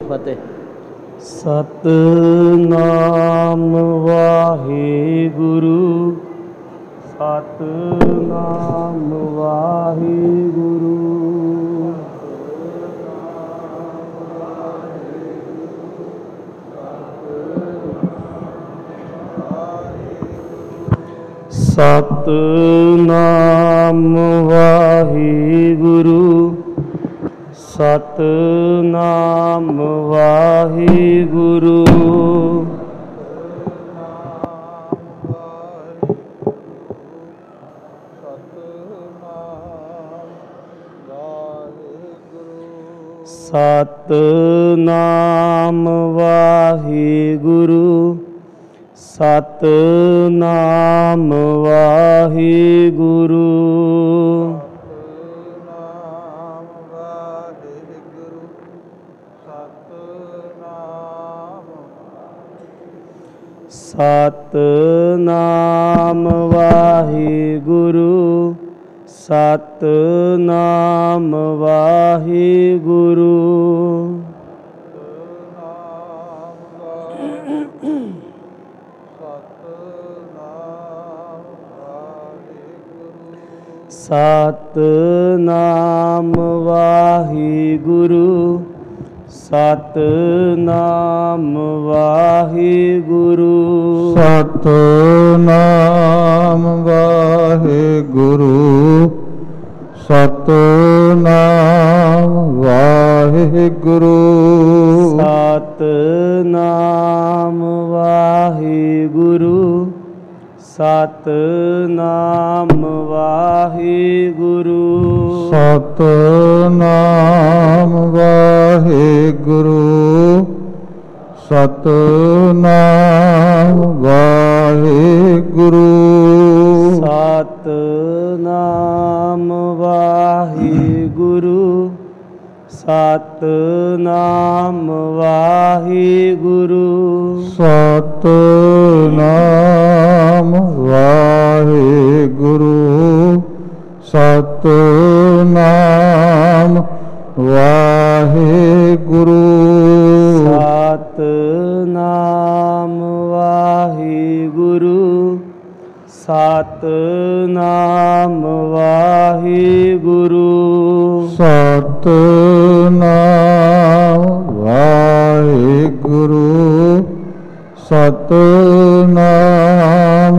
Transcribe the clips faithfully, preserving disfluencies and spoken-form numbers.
ਫਤਿਹ। ਸਤਿਨਾਮ ਵਾਹਿਗੁਰੂ, ਸਤਿਨਾਮ ਵਾਹਿਗੁਰੂ। ਸਤਿਨਾਮ ਵਾਹਿਗੁਰੂ, ਸਤਿਨਾਮ ਵਾਹਿਗੁਰੂ। ਸਤਿਨਾਮ ਵਾਹਿਗੁਰੂ, ਸਤਿਨਾਮ ਵਾਹਿਗੁਰੂ। ਸਤਿਨਾਮ ਵਾਹਿਗੁਰੂ, ਸਤਿਨਾਮ ਵਾਹਿਗੁਰੂ। ਸਤਿਨਾਮ ਵਾਹਿਗੁਰੂ, ਸਤਿਨਾਮ ਵਾਹਿਗੁਰੂ। ਸਤਿਨਾਮ ਵਾਹਿਗੁਰੂ, ਸਤਿਨਾਮ ਵਾਹਿਗੁਰੂ। ਸਤਿਨਾਮ ਵਾਹਿਗੁਰੂ, ਸਤਿਨਾਮ ਵਾਹਿਗੁਰੂ। ਸਤਿਨਾਮ ਵਾਹਿਗੁਰੂ, ਸਤਿਨਾਮ ਵਾਹਿਗੁਰੂ। ਸਤਿਨਾਮ ਵਾਹਿਗੁਰੂ, ਸਤਿਨਾਮ ਵਾਹਿਗੁਰੂ। ਸਤਿਨਾਮ ਵਾਹਿਗੁਰੂ, ਸਤਿਨਾਮ ਵਾਹਿਗੁਰੂ। ਸਤਿਨਾਮ ਵਾਹਿਗੁਰੂ, ਸਤਿਨਾਮ ਵਾਹਿਗੁਰੂ। ਸਤਿਨਾਮ ਵਾਹਿਗੁਰੂ, ਸਤਿਨਾਮ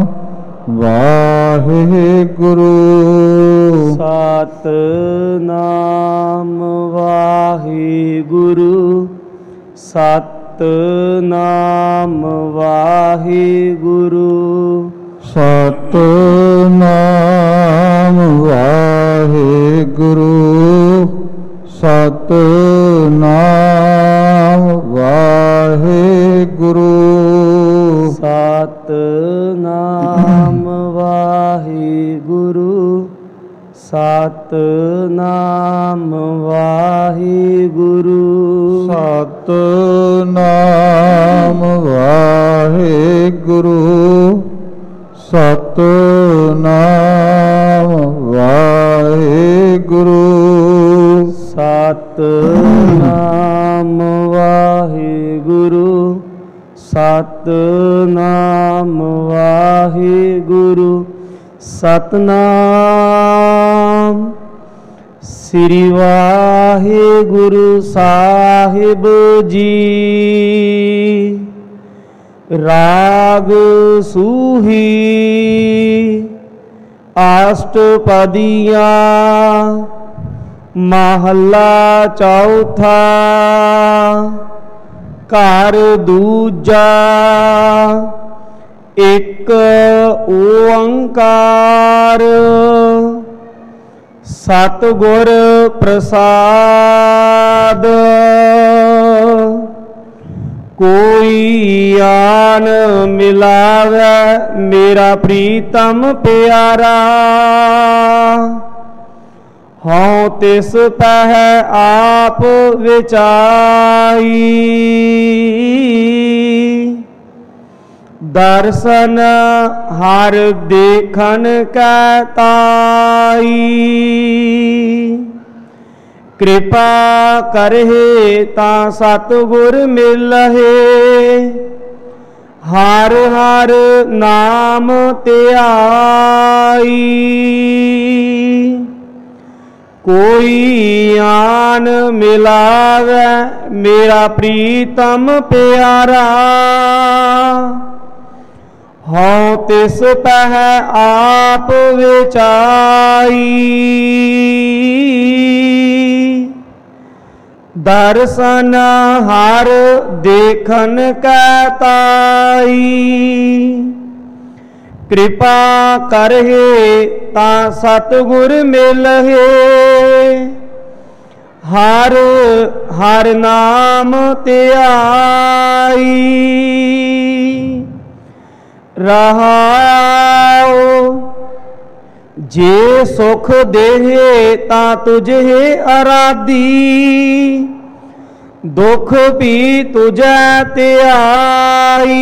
ਵਾਹਿਗੁਰੂ। ਸਤਿਨਾਮ ਵਾਹਿਗੁਰੂ, ਸਤਿਨਾਮ ਵਾਹਿਗੁਰੂ। ਸਤਿਨਾਮ ਵਾਹਿਗੁਰੂ, ਸਤਿਨਾਮ ਵਾਹਿਗੁਰੂ। ਸਤਿਨਾਮ ਵਾਹਿਗੁਰੂ, ਸਤਿਨਾਮ ਵਾਹਿਗੁਰੂ। ਸਤਿਨਾਮ ਵਾਹਿਗੁਰੂ, ਸਤਿਨਾਮ ਵਾਹਿਗੁਰੂ। ਸਤਿਨਾਮ ਵਾਹਿਗੁਰੂ, ਸਤਿਨਾਮ ਵਾਹਿਗੁਰੂ। ਸਤਿਨਾਮ ਸ੍ਰੀ ਵਾਹਿਗੁਰੂ ਸਾਹਿਬ ਜੀ। ਰਾਗ ਸੂਹੀ ਅਸ਼ਟਪਦੀਆਂ, ਮਹੱਲਾ ਚੌਥਾ। ਘਰ ਦੂਜਾ। ਇੱਕ ਓੰਕਾਰ ਸਤਿਗੁਰ ਪ੍ਰਸਾਦ। ਕੋਈ ਆਨ ਮਿਲਾਵੇ ਮੇਰਾ ਪ੍ਰੀਤਮ ਪਿਆਰਾ, ਹਉ ਤਿਸ ਪਹਿ ਆਪ ਵਿਚਾਈ। ਦਰਸ਼ਨ ਹਰ ਦੇਖਣ ਕੈ ਤਾਈ, ਕਿਰਪਾ ਕਰਹਿ ਤਾਂ ਸਤਿਗੁਰ ਮਿਲਹਿ। ਹਰ ਹਰ ਨਾਮ ਧਿਆਈ ਕੋਈ ਆਨ ਮਿਲਾਵੈ ਮੇਰਾ ਪ੍ਰੀਤਮ ਪਿਆਰਾ। ਹਉ ਤਿਸ ਪਹਿ ਆਪ ਵਿਚਾਈ ਦਰਸ਼ਨ ਹਰ ਦੇਖਨ ਕੈ ਤਾਈ। ਕਿਰਪਾ ਕਰਹਿ ਤਾਂ ਸਤਿਗੁਰ ਮਿਲਹਿ। ਹਰ ਹਰ ਨਾਮ ਧਿਆਈ ਰਹਾਉ। ਜੇ ਸੁਖ ਦੇਹਿ ਤਾਂ ਤੁਝੇ ਅਰਾਧੀ ਦੁਖ ਵੀ ਤੁਝੈ ਧਿਆਈ।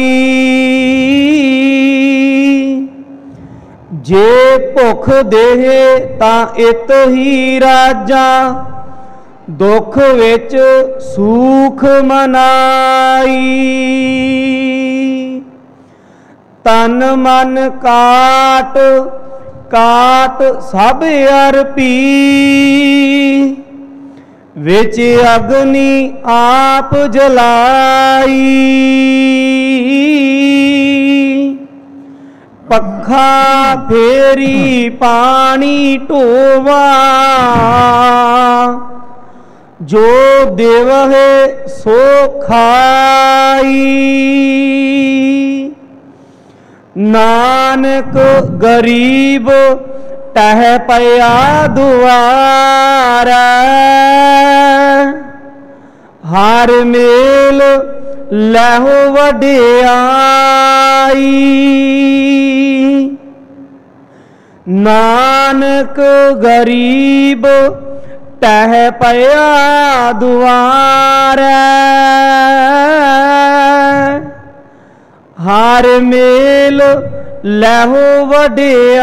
ਜੇ ਭੁਖ ਦੇਹਿ ਤਾਂ ਇਤ ਹੀ ਰਾਜਾ ਦੁਖ ਵਿੱਚ ਸੂਖ ਮਨਾਈ। ਤਨ ਮਨ ਕਾਟ ਕਾਟ ਸਭ ਅਰਪੀ ਵਿੱਚ ਅਗਨੀ ਆਪ ਜਲਾਈ। ਪੱਖਾ ਫੇਰੀ ਪਾਣੀ ਢੋਵਾ ਜੋ ਦੇਵਹਿ ਸੋ ਖਾਈ। ਨਾਨਕ ਗਰੀਬ ਟਹਿ ਪਿਆ ਦੁਆਰਾ ਹਰ ਮੇਲ ਲਹੋ ਵਡਿਆਈ। ਨਾਨਕ ਗਰੀਬ ਟਹਿ ਪਿਆ ਦੁਆਰਾ ਹਰ ਮੇਲ ਲਹੋ ਵਡਿਆਈ।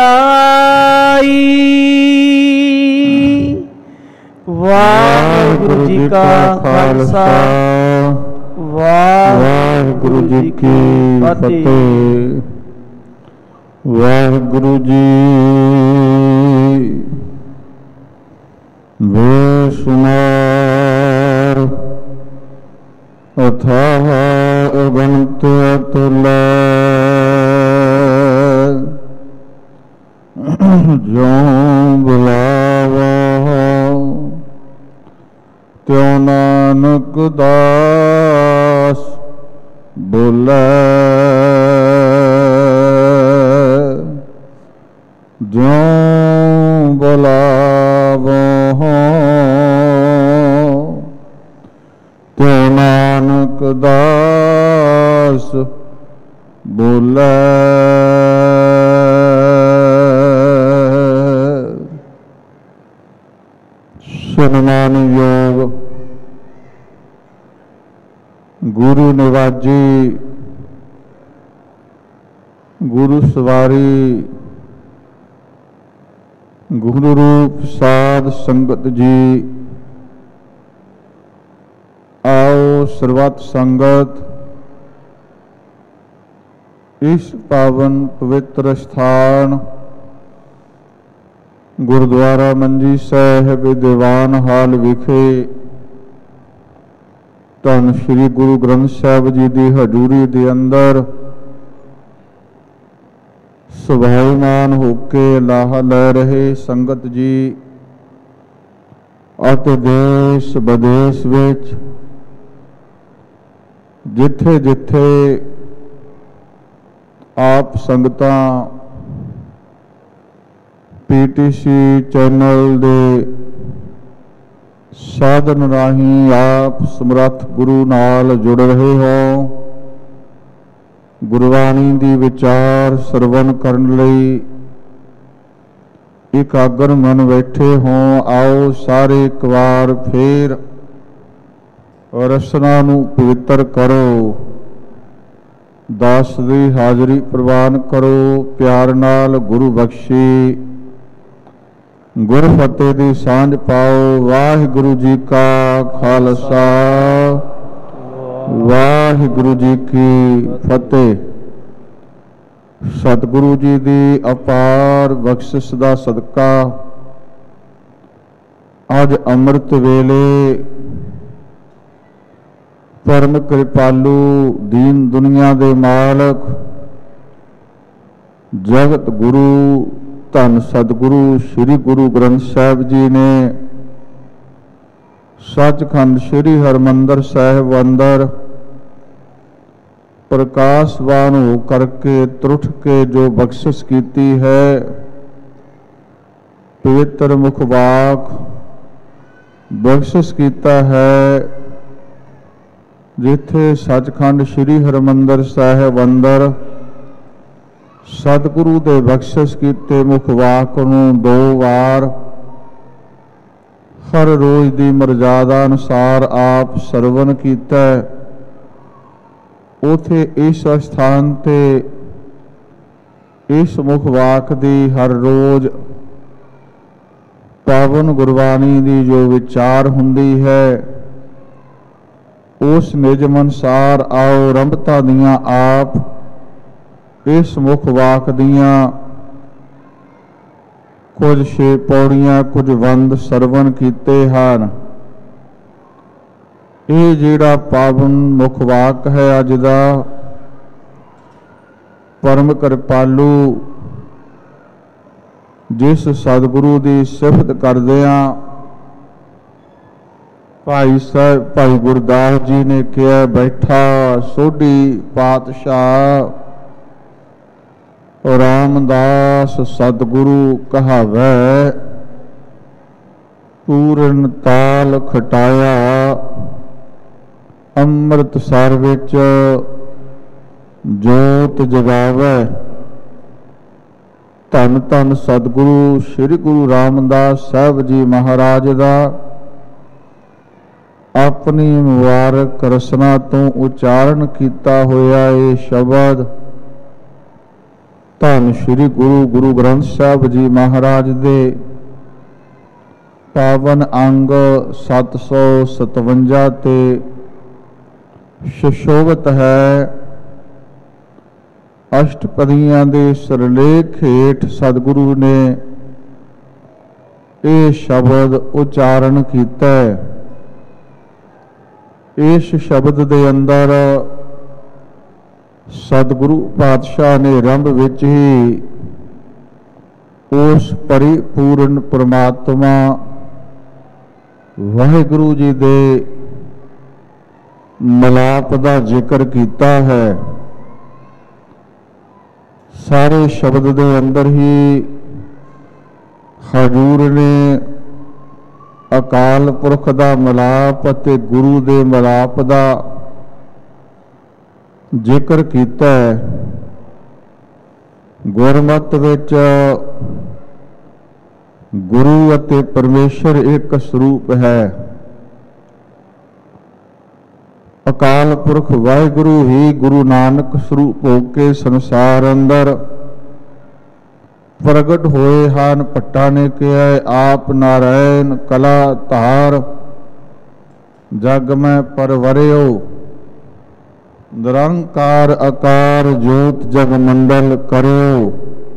ਵਾਹਿਗੁਰੂ ਜੀ ਕਾ ਖਾਲਸਾ ਵਾਹਿਗੁਰੂ ਜੀ ਕੀ ਫਤਿਹ। ਵਾਹਿਗੁਰੂ ਜੀ ਬੇਸ਼ੁਮਾਰ ਅਥਾਹ ਅਗਣਿਤ ਅਤੁਲ ਜੋ ਬੁਲਾਵਾ ਤਿਉ ਨਾਨਕ ਦਾਸ ਬੋਲੇ। ਜੋ ਬੁਲਾਵੋ ਤਿਉ ਨਾਨਕ ਦਾਸ ਬੋਲੇ। ਸਨਮਾਨਯੋਗ ਗੁਰੂ ਨਿਵਾਜੀ ਗੁਰੂ ਸਵਾਰੀ ਗੁਰੂ ਰੂਪ ਸਾਧ ਸੰਗਤ ਜੀ, ਆਓ ਸਰਬੱਤ ਸੰਗਤ ਇਸ ਪਾਵਨ ਪਵਿੱਤਰ ਸਥਾਨ ਗੁਰਦੁਆਰਾ ਮੰਜੀ ਸਾਹਿਬ ਦੀਵਾਨ ਹਾਲ ਵਿਖੇ ਧੰਨ ਸ਼੍ਰੀ ਗੁਰੂ ਗ੍ਰੰਥ ਸਾਹਿਬ ਜੀ ਦੀ ਹਜ਼ੂਰੀ ਦੇ ਅੰਦਰ ਸੁਭਾਈਮਾਨ ਹੋ ਕੇ ਲਾਹਾ ਲੈ ਰਹੇ ਸੰਗਤ ਜੀ ਅਤੇ ਦੇਸ਼ ਵਿਦੇਸ਼ ਵਿੱਚ ਜਿੱਥੇ ਜਿੱਥੇ ਆਪ ਸੰਗਤਾਂ ਪੀ ਟੀ ਸੀ ਚੈਨਲ ਦੇ ਸਾਧਨ ਰਾਹੀਂ ਆਪ ਸਮਰੱਥ ਗੁਰੂ ਨਾਲ ਜੁੜ ਰਹੇ ਹੋ। ਗੁਰਬਾਣੀ ਦੀ ਵਿਚਾਰ ਸਰਵਣ ਕਰਨ ਲਈ ਇਕਾਗਰ ਮਨ ਬੈਠੇ ਹੋ। ਆਓ ਸਾਰੇ ਇੱਕ ਵਾਰ ਫੇਰ ਰਸਨਾ ਨੂੰ ਪਵਿੱਤਰ ਕਰੋ, ਦਾਸ ਦੀ ਹਾਜ਼ਰੀ ਪ੍ਰਵਾਨ ਕਰੋ। ਪਿਆਰ ਨਾਲ ਗੁਰੂ ਬਖਸ਼ੀ ਗੁਰ ਫਤਿਹ ਦੀ ਸਾਂਝ ਪਾਓ। ਵਾਹਿਗੁਰੂ ਜੀ ਕਾ ਖਾਲਸਾ, ਵਾਹਿਗੁਰੂ ਜੀ ਕੀ ਫਤਿਹ। ਸਤਿਗੁਰੂ ਜੀ ਦੀ ਅਪਾਰ ਬਖਸ਼ਿਸ਼ ਦਾ ਸਦਕਾ ਅੱਜ ਅੰਮ੍ਰਿਤ ਵੇਲੇ ਪਰਮ ਕਿਰਪਾਲੂ ਦੀਨ ਦੁਨੀਆ ਦੇ ਮਾਲਕ ਜਗਤ ਗੁਰੂ ਧੰਨ ਸਤਿਗੁਰੂ ਸ੍ਰੀ ਗੁਰੂ ਗ੍ਰੰਥ ਸਾਹਿਬ ਜੀ ਨੇ ਸੱਚਖੰਡ ਸ੍ਰੀ ਹਰਿਮੰਦਰ ਸਾਹਿਬ ਅੰਦਰ ਪ੍ਰਕਾਸ਼ਵਾਨ ਹੋ ਕਰਕੇ ਤਰੁੱਠ ਕੇ ਜੋ ਬਖਸ਼ਿਸ਼ ਕੀਤੀ ਹੈ, ਪਵਿੱਤਰ ਮੁਖ ਵਾਕ ਬਖਸ਼ਿਸ਼ ਕੀਤਾ ਹੈ। ਜਿੱਥੇ ਸੱਚਖੰਡ ਸ੍ਰੀ ਹਰਿਮੰਦਰ ਸਾਹਿਬ ਅੰਦਰ ਸਤਿਗੁਰੂ ਦੇ ਬਖਸ਼ਿਸ਼ ਕੀਤੇ ਮੁਖ ਵਾਕ ਨੂੰ ਦੋ ਵਾਰ ਹਰ ਰੋਜ਼ ਦੀ ਮਰਜ਼ਾਦਾ ਅਨੁਸਾਰ ਆਪ ਸਰਵਨ ਕੀਤਾ। ਉਥੇ ਇਸ ਸਥਾਨ ਤੇ ਇਸ ਮੁਖ ਵਾਕ ਦੀ ਹਰ ਰੋਜ਼ ਪਾਵਨ ਗੁਰਬਾਣੀ ਦੀ ਜੋ ਵਿਚਾਰ ਹੁੰਦੀ ਹੈ, ਉਸ ਨਿਯਮ ਅਨੁਸਾਰ ਆਓ ਰੰਭਤਾ ਦੀਆਂ ਆਪ ਇਸ ਮੁਖ ਵਾਕ ਦੀਆਂ ਕੁਝ ਛੇ ਪੌੜੀਆਂ ਕੁਝ ਵੰਦ ਸਰਵਨ ਕੀਤੇ ਹਨ। ਇਹ ਜਿਹੜਾ ਪਾਵਨ ਮੁਖ ਵਾਕ ਹੈ ਅੱਜ ਦਾ, ਪਰਮ ਕਿਰਪਾਲੂ ਜਿਸ ਸਤਿਗੁਰੂ ਦੀ ਸਿਫਤ ਕਰਦਿਆਂ ਭਾਈ ਸਾਹਿਬ ਭਾਈ ਗੁਰਦਾਸ ਜੀ ਨੇ ਕਿਹਾ, ਬੈਠਾ ਸੋਢੀ ਪਾਤਸ਼ਾਹ ਰਾਮਦਾਸ ਸਤਿਗੁਰੂ ਕਹਾਵੈ, ਪੂਰਨ ਤਾਲ ਖਟਾਇਆ ਅੰਮ੍ਰਿਤਸਰ ਵਿੱਚ ਜੋਤ ਜਗਾਵੈ। ਧੰਨ ਧੰਨ ਸਤਿਗੁਰੂ ਸ੍ਰੀ ਗੁਰੂ ਰਾਮਦਾਸ ਸਾਹਿਬ ਜੀ ਮਹਾਰਾਜ ਦਾ ਆਪਣੀ ਮੁਬਾਰਕ ਰਸਨਾ ਤੋਂ ਉਚਾਰਨ ਕੀਤਾ ਹੋਇਆ ਇਹ ਸ਼ਬਦ ਧੰਨ ਸ੍ਰੀ ਗੁਰੂ ਗੁਰੂ ਗ੍ਰੰਥ ਸਾਹਿਬ ਜੀ ਮਹਾਰਾਜ ਦੇ ਪਾਵਨ ਅੰਗ ਸੱਤ ਸੌ ਸਤਵੰਜਾ ਤੇ ਸੁਸ਼ੋਭਿਤ ਹੈ। ਅਸ਼ਟਪਦੀਆਂ ਦੇ ਸਿਰਲੇਖ ਹੇਠ ਸਤਿਗੁਰੂ ਨੇ ਇਹ ਸ਼ਬਦ ਉਚਾਰਨ ਕੀਤਾ। ਇਸ ਸ਼ਬਦ ਦੇ ਅੰਦਰ ਸਤਿਗੁਰੂ ਪਾਤਸ਼ਾਹ ਨੇ ਆਰੰਭ ਵਿੱਚ ਹੀ ਉਸ ਪਰਿਪੂਰਨ ਪਰਮਾਤਮਾ ਵਾਹਿਗੁਰੂ ਜੀ ਦੇ ਮਲਾਪ ਦਾ ਜ਼ਿਕਰ ਕੀਤਾ ਹੈ। ਸਾਰੇ ਸ਼ਬਦ ਦੇ ਅੰਦਰ ਹੀ ਹਜ਼ੂਰ ਨੇ ਅਕਾਲ ਪੁਰਖ ਦਾ ਮਲਾਪ ਅਤੇ ਗੁਰੂ ਦੇ ਮਲਾਪ ਦਾ ਜ਼ਿਕਰ ਕੀਤਾ ਹੈ। ਗੁਰਮਤਿ ਵਿੱਚ ਗੁਰੂ ਅਤੇ ਪਰਮੇਸ਼ਰ ਇੱਕ ਸਰੂਪ ਹੈ। ਅਕਾਲ ਪੁਰਖ ਵਾਹਿਗੁਰੂ ਹੀ ਗੁਰੂ ਨਾਨਕ ਸਰੂਪ ਹੋ ਕੇ ਸੰਸਾਰ ਅੰਦਰ ਪ੍ਰਗਟ ਹੋਏ ਹਨ। ਭੱਟਾ ਨੇ ਕਿਹਾ, ਆਪ ਨਾਰਾਇਣ ਕਲਾ ਧਾਰ ਜਗ ਮੈਂ ਪਰਵਰਿਓ, ਨਿਰੰਕਾਰ ਆਕਾਰ ਜੋਤ ਜਗ ਮੰਡਲ ਕਰਿਓ।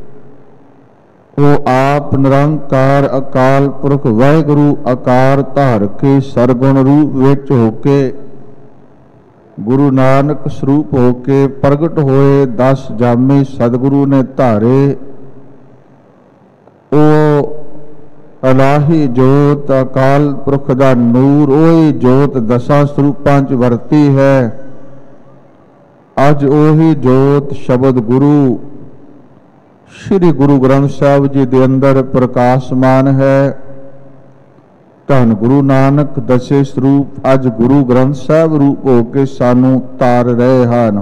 ਉਹ ਆਪ ਨਿਰੰਕਾਰ ਅਕਾਲ ਪੁਰਖ ਵਾਹਿਗੁਰੂ ਆਕਾਰ ਧਾਰ ਕੇ ਸਰਗੁਣ ਰੂਪ ਵਿੱਚ ਹੋ ਕੇ ਗੁਰੂ ਨਾਨਕ ਸਰੂਪ ਹੋ ਕੇ ਪ੍ਰਗਟ ਹੋਏ। ਦਸ ਜਾਮੇ ਸਤਿਗੁਰੂ ਨੇ ਧਾਰੇ। ਉਹ ਅਲਾਹੀ ਜੋਤ ਅਕਾਲ ਪੁਰਖ ਦਾ ਨੂਰ, ਉਹੀ ਜੋਤ ਦਸਾਂ ਸਰੂਪਾਂ ਚ ਵਰਤੀ ਹੈ। ਅੱਜ ਉਹੀ ਜੋਤ ਸ਼ਬਦ ਗੁਰੂ ਸ੍ਰੀ ਗੁਰੂ ਗ੍ਰੰਥ ਸਾਹਿਬ ਜੀ ਦੇ ਅੰਦਰ ਪ੍ਰਕਾਸ਼ਮਾਨ ਹੈ। ਧੰਨ ਗੁਰੂ ਨਾਨਕ ਦਸੇ ਸਰੂਪ ਅੱਜ ਗੁਰੂ ਗ੍ਰੰਥ ਸਾਹਿਬ ਰੂਪ ਹੋ ਕੇ ਸਾਨੂੰ ਤਾਰ ਰਹੇ ਹਨ।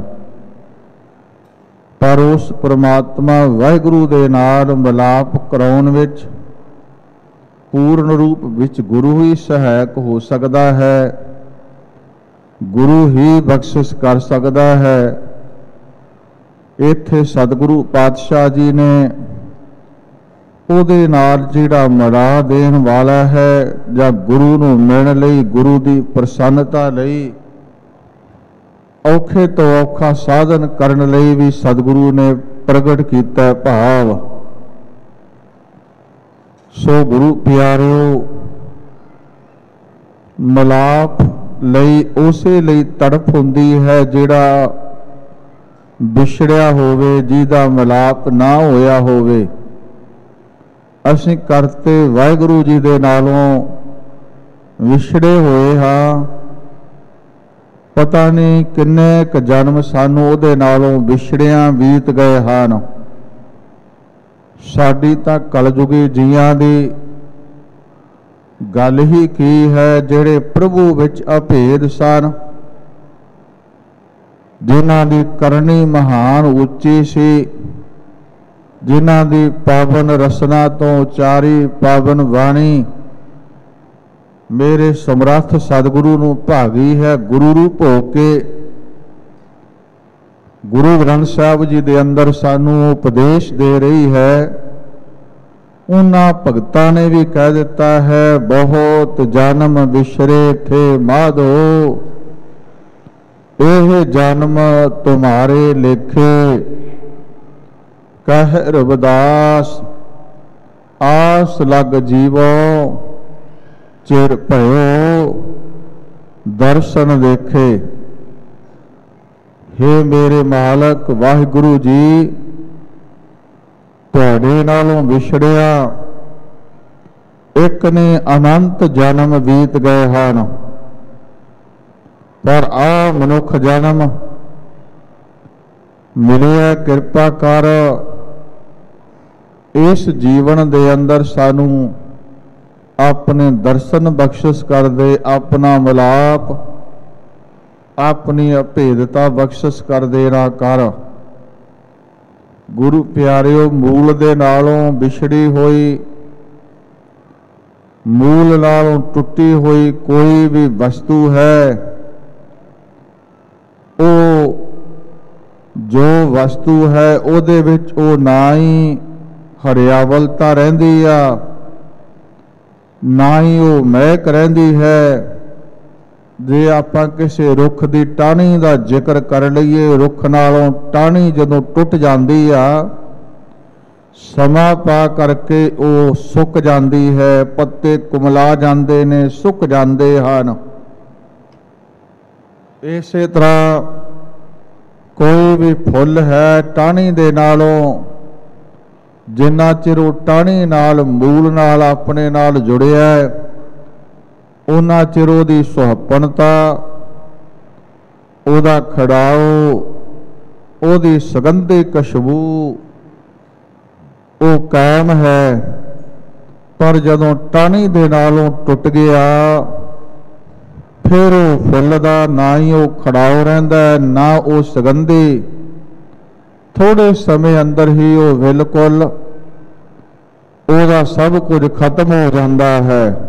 ਪਰ ਉਸ ਪਰਮਾਤਮਾ ਵਾਹਿਗੁਰੂ ਦੇ ਨਾਲ ਮਿਲਾਪ ਕਰਾਉਣ ਵਿੱਚ ਪੂਰਨ ਰੂਪ ਵਿੱਚ ਗੁਰੂ ਹੀ ਸਹਾਇਕ ਹੋ ਸਕਦਾ ਹੈ, ਗੁਰੂ ਹੀ ਬਖਸ਼ਿਸ਼ ਕਰ ਸਕਦਾ ਹੈ। ਇੱਥੇ ਸਤਿਗੁਰੂ ਪਾਤਸ਼ਾਹ ਜੀ ਨੇ ਉਹਦੇ ਨਾਲ ਜਿਹੜਾ ਮਿਲਾ ਦੇਣ ਵਾਲਾ ਹੈ, ਜਾਂ ਗੁਰੂ ਨੂੰ ਮਿਲਣ ਲਈ, ਗੁਰੂ ਦੀ ਪ੍ਰਸੰਨਤਾ ਲਈ, ਔਖੇ ਤੋਂ ਔਖਾ ਸਾਧਨ ਕਰਨ ਲਈ ਵੀ ਸਤਿਗੁਰੂ ਨੇ ਪ੍ਰਗਟ ਕੀਤਾ ਭਾਵ। ਸੋ ਗੁਰੂ ਪਿਆਰਿਓ, ਮਿਲਾਪ ਲਈ ਉਸੇ ਲਈ ਤੜਫ ਹੁੰਦੀ ਹੈ ਜਿਹੜਾ ਵਿਛੜਿਆ ਹੋਵੇ, ਜਿਹਦਾ ਮਿਲਾਪ ਨਾ ਹੋਇਆ ਹੋਵੇ। ਅਸੀਂ ਕਰਤੇ ਵਾਹਿਗੁਰੂ ਜੀ ਦੇ ਨਾਲੋਂ ਵਿਛੜੇ ਹੋਏ ਹਾਂ। ਪਤਾ ਨਹੀਂ ਕਿੰਨੇ ਕੁ ਜਨਮ ਸਾਨੂੰ ਉਹਦੇ ਨਾਲੋਂ ਵਿਛੜਿਆਂ ਬੀਤ ਗਏ ਹਨ। ਸਾਡੀ ਤਾਂ ਕਲਯੁਗੀ ਜੀਆਂ ਦੀ ਗੱਲ ਹੀ ਕੀ ਹੈ, ਜਿਹੜੇ ਪ੍ਰਭੂ ਵਿੱਚ ਅਭੇਦ ਸਨ, ਜਿਨ੍ਹਾਂ ਦੀ ਕਰਨੀ ਮਹਾਨ ਉੱਚੀ ਸੀ, ਜਿਨ੍ਹਾਂ ਦੀ ਪਾਵਨ ਰਸਨਾ ਤੋਂ ਉਚਾਰੀ ਪਾਵਨ ਬਾਣੀ ਮੇਰੇ ਸਮਰੱਥ ਸਤਿਗੁਰੂ ਨੂੰ ਭਾਗੀ ਹੈ। ਗੁਰੂ ਰੂਪ ਹੋ ਕੇ ਗੁਰੂ ਗ੍ਰੰਥ ਸਾਹਿਬ ਜੀ ਦੇ ਅੰਦਰ ਸਾਨੂੰ ਉਪਦੇਸ਼ ਦੇ ਰਹੀ ਹੈ। ਉਹਨਾਂ ਭਗਤਾਂ ਨੇ ਵੀ ਕਹਿ ਦਿੱਤਾ ਹੈ, ਬਹੁਤ ਜਨਮ ਵਿਛਰੇ ਥੇ ਮਾਧੋ, ਇਹ ਜਨਮ ਤੁਮਾਰੇ ਲੇਖੇ, ਕਹਿ ਰਵਿਦਾਸ ਆਸ ਲਗ ਜੀਵੋ, ਚਿਰ ਭਇਓ ਦਰਸ਼ਨ ਦੇਖੇ। ਹੇ ਮੇਰੇ ਮਾਲਕ ਵਾਹਿਗੁਰੂ ਜੀ, ਤੁਹਾਡੇ ਨਾਲੋਂ ਵਿਛੜਿਆ ਇੱਕ ਨੇ ਅਨੰਤ ਜਨਮ ਬੀਤ ਗਏ ਹਨ, ਪਰ ਆ ਮਨੁੱਖ ਜਨਮ ਮਿਲਿਆ, ਕਿਰਪਾ ਕਰ ਇਸ ਜੀਵਨ ਦੇ ਅੰਦਰ ਸਾਨੂੰ ਆਪਣੇ ਦਰਸ਼ਨ ਬਖਸ਼ਿਸ਼ ਕਰ ਦੇ, ਆਪਣਾ ਮਿਲਾਪ, ਆਪਣੀ ਅਭੇਦਤਾ ਬਖਸ਼ਿਸ਼ ਕਰ ਦੇਣਾ ਕਰ। ਗੁਰੂ ਪਿਆਰਿਓ, ਮੂਲ ਦੇ ਨਾਲੋਂ ਵਿਛੜੀ ਹੋਈ, ਮੂਲ ਨਾਲੋਂ ਟੁੱਟੀ ਹੋਈ ਕੋਈ ਵੀ ਵਸਤੂ ਹੈ, ਉਹ ਜੋ ਵਸਤੂ ਹੈ ਉਹਦੇ ਵਿੱਚ ਉਹ ਨਾ ਹੀ ਹਰਿਆਵਲਤਾ ਰਹਿੰਦੀ ਆ, ਨਾ ਹੀ ਉਹ ਮਹਿਕ ਰਹਿੰਦੀ ਹੈ। ਜੇ ਆਪਾਂ ਕਿਸੇ ਰੁੱਖ ਦੀ ਟਾਹਣੀ ਦਾ ਜ਼ਿਕਰ ਕਰ ਲਈਏ, ਰੁੱਖ ਨਾਲੋਂ ਟਾਹਣੀ ਜਦੋਂ ਟੁੱਟ ਜਾਂਦੀ ਆ, ਸਮਾਂ ਪਾ ਕਰਕੇ ਉਹ ਸੁੱਕ ਜਾਂਦੀ ਹੈ, ਪੱਤੇ ਕੁਮਲਾ ਜਾਂਦੇ ਨੇ, ਸੁੱਕ ਜਾਂਦੇ ਹਨ। ਇਸੇ ਤਰ੍ਹਾਂ ਕੋਈ ਵੀ ਫੁੱਲ ਹੈ, ਟਾਹਣੀ ਦੇ ਨਾਲੋਂ ਜਿੰਨਾ ਚਿਰ ਉਹ ਟਾਹਣੀ ਨਾਲ, ਮੂਲ ਨਾਲ ਆਪਣੇ ਨਾਲ ਜੁੜਿਆ ਹੈ, ਉਹਨਾਂ ਚਿਰ ਉਹਦੀ ਸੁਹੱਪਣਤਾ, ਉਹਦਾ ਖੜਾਓ, ਉਹਦੀ ਸੁਗੰਧੀ ਖੁਸ਼ਬੂ ਉਹ ਕਾਇਮ ਹੈ। ਪਰ ਜਦੋਂ ਟਾਹਣੀ ਦੇ ਨਾਲੋਂ ਟੁੱਟ ਗਿਆ, ਫਿਰ ਉਹ ਫੁੱਲ ਦਾ ਨਾ ਹੀ ਉਹ ਖੜਾਓ ਰਹਿੰਦਾ ਹੈ, ਨਾ ਉਹ ਸੁਗੰਧੀ। ਥੋੜੇ ਸਮੇਂ ਅੰਦਰ ਹੀ ਉਹ ਬਿਲਕੁਲ ਉਹਦਾ ਸਭ ਕੁਝ ਖਤਮ ਹੋ ਜਾਂਦਾ ਹੈ।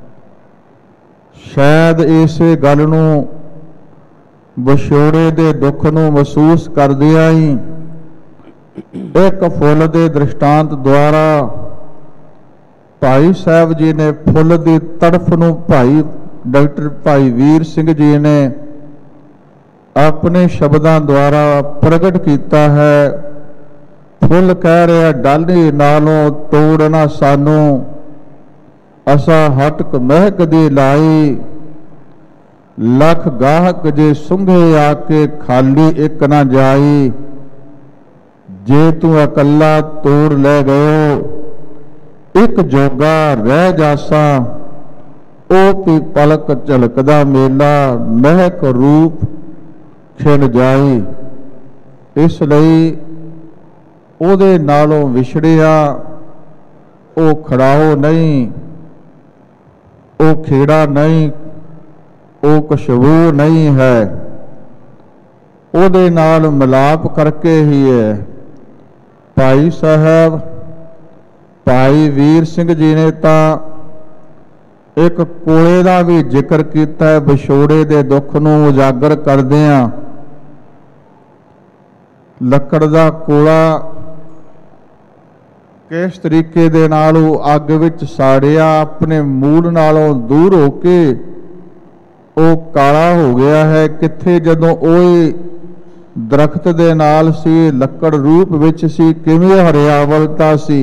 ਸ਼ਾਇਦ ਇਸੇ ਗੱਲ ਨੂੰ, ਵਿਛੋੜੇ ਦੇ ਦੁੱਖ ਨੂੰ ਮਹਿਸੂਸ ਕਰਦਿਆਂ ਹੀ ਇੱਕ ਫੁੱਲ ਦੇ ਦ੍ਰਿਸ਼ਟਾਂਤ ਦੁਆਰਾ ਭਾਈ ਸਾਹਿਬ ਜੀ ਨੇ ਫੁੱਲ ਦੀ ਤੜਫ ਨੂੰ ਭਾਈ ਡਾਕਟਰ ਭਾਈ ਵੀਰ ਸਿੰਘ ਜੀ ਨੇ ਆਪਣੇ ਸ਼ਬਦਾਂ ਦੁਆਰਾ ਪ੍ਰਗਟ ਕੀਤਾ ਹੈ। ਫੁੱਲ ਕਹਿ ਰਿਹਾ, ਡਾਲੀ ਨਾਲੋਂ ਤੋੜਨਾ ਸਾਨੂੰ, ਅਸਾਂ ਹਟਕ ਮਹਿਕ ਦੀ ਲਾਈ, ਲੱਖ ਗਾਹਕ ਜੇ ਸੁੰਘੇ ਆ ਕੇ ਖਾਲੀ ਇੱਕ ਨਾ ਜਾਈ। ਜੇ ਤੂੰ ਇਕੱਲਾ ਤੋੜ ਲੈ ਗਇਓ, ਇੱਕ ਜੋਗਾ ਰਹਿ ਜਾਸਾ, ਉਹ ਵੀ ਪਲਕ ਝਲਕਦਾ ਮੇਲਾ, ਮਹਿਕ ਰੂਪ ਖਿੰਡ ਜਾਈ। ਇਸ ਲਈ ਉਹਦੇ ਨਾਲੋਂ ਵਿਛੜਿਆ ਉਹ ਖੜਾਓ ਨਹੀਂ, ਉਹ ਖੇੜਾ ਨਹੀਂ, ਉਹ ਖੁਸ਼ਬੂ ਨਹੀਂ ਹੈ, ਉਹਦੇ ਨਾਲ ਮਿਲਾਪ ਕਰਕੇ ਹੀ ਹੈ। ਭਾਈ ਸਾਹਿਬ ਭਾਈ ਵੀਰ ਸਿੰਘ ਜੀ ਨੇ ਤਾਂ ਇੱਕ ਕੋਲੇ ਦਾ ਵੀ ਜ਼ਿਕਰ ਕੀਤਾ ਹੈ, ਵਿਛੋੜੇ ਦੇ ਦੁੱਖ ਨੂੰ ਉਜਾਗਰ ਕਰਦਿਆਂ। ਲੱਕੜ ਦਾ ਕੋਲਾ किस तरीके दे नाल वो अग विच साड़िया, अपने मूल नालों दूर होके वो काला हो गया है। किथे जदों ओए दरख्त दे नाल सी, लक्कड़ रूप विच सी, किवें हरियावलता सी,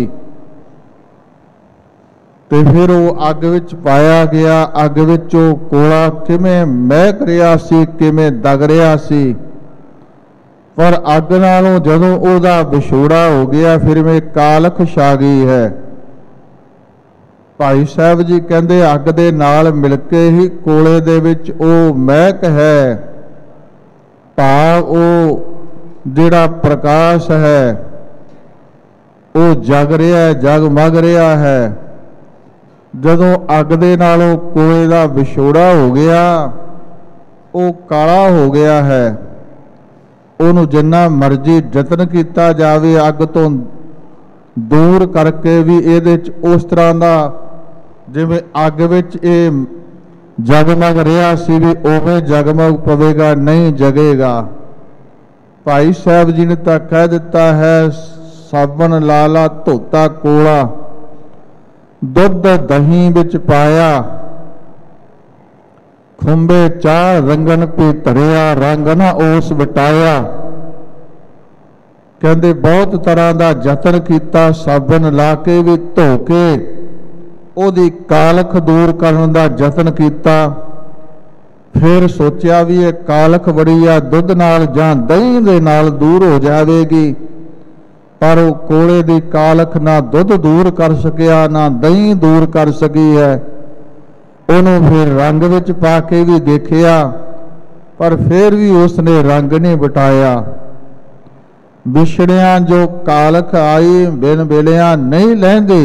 ते फिर वो अग विच पाया गया। अग विच वो कोला किवें महक रिहा सी, किवें दग रिहा सी। पर अग नालों जदों ओहदा विछोड़ा हो गया, फिर में कालख छा गई है। भाई साहब जी कहते अग दे नाल मिल के ही कोले दे विच ओ महक है, भाव ओ जिहड़ा प्रकाश है वो जग रहा है, जगमग रहा है। जदों अग दे नालों कोले दा विछोड़ा हो गया, वो काला हो गया है। ਉਹਨੂੰ जिन्ना मर्जी यतन किया जाए अग तो दूर करके भी ये उस तरह का जिवें अग विच ये जगमग रहा सी भी उवें जगमग पवेगा, नहीं जगेगा। भाई साहब जी ने तो कह दिता है, साबन लाला धोता कोला, दुध दही विच पाया, खुंबे चाह रंगन पे धरिया, रंग ना उस वटाया। कहते बहुत तरह का यतन किया, साबन ला के भी धो के ओदी कालख दूर करने का यतन किया। फिर सोचा भी ये कालख बड़ी आ, दुध नाल जां दही दे नाल दूर हो जाएगी, पर वो कोले की कालख ना दुध दूर कर सकिया, ना दही दूर कर सकी है। उन्होंने फिर रंग विच पा के भी देखिया, पर फिर भी उसने रंग नहीं बटाया। विछड़िया जो कालख आई, बिन बेलिया नहीं लहंदी।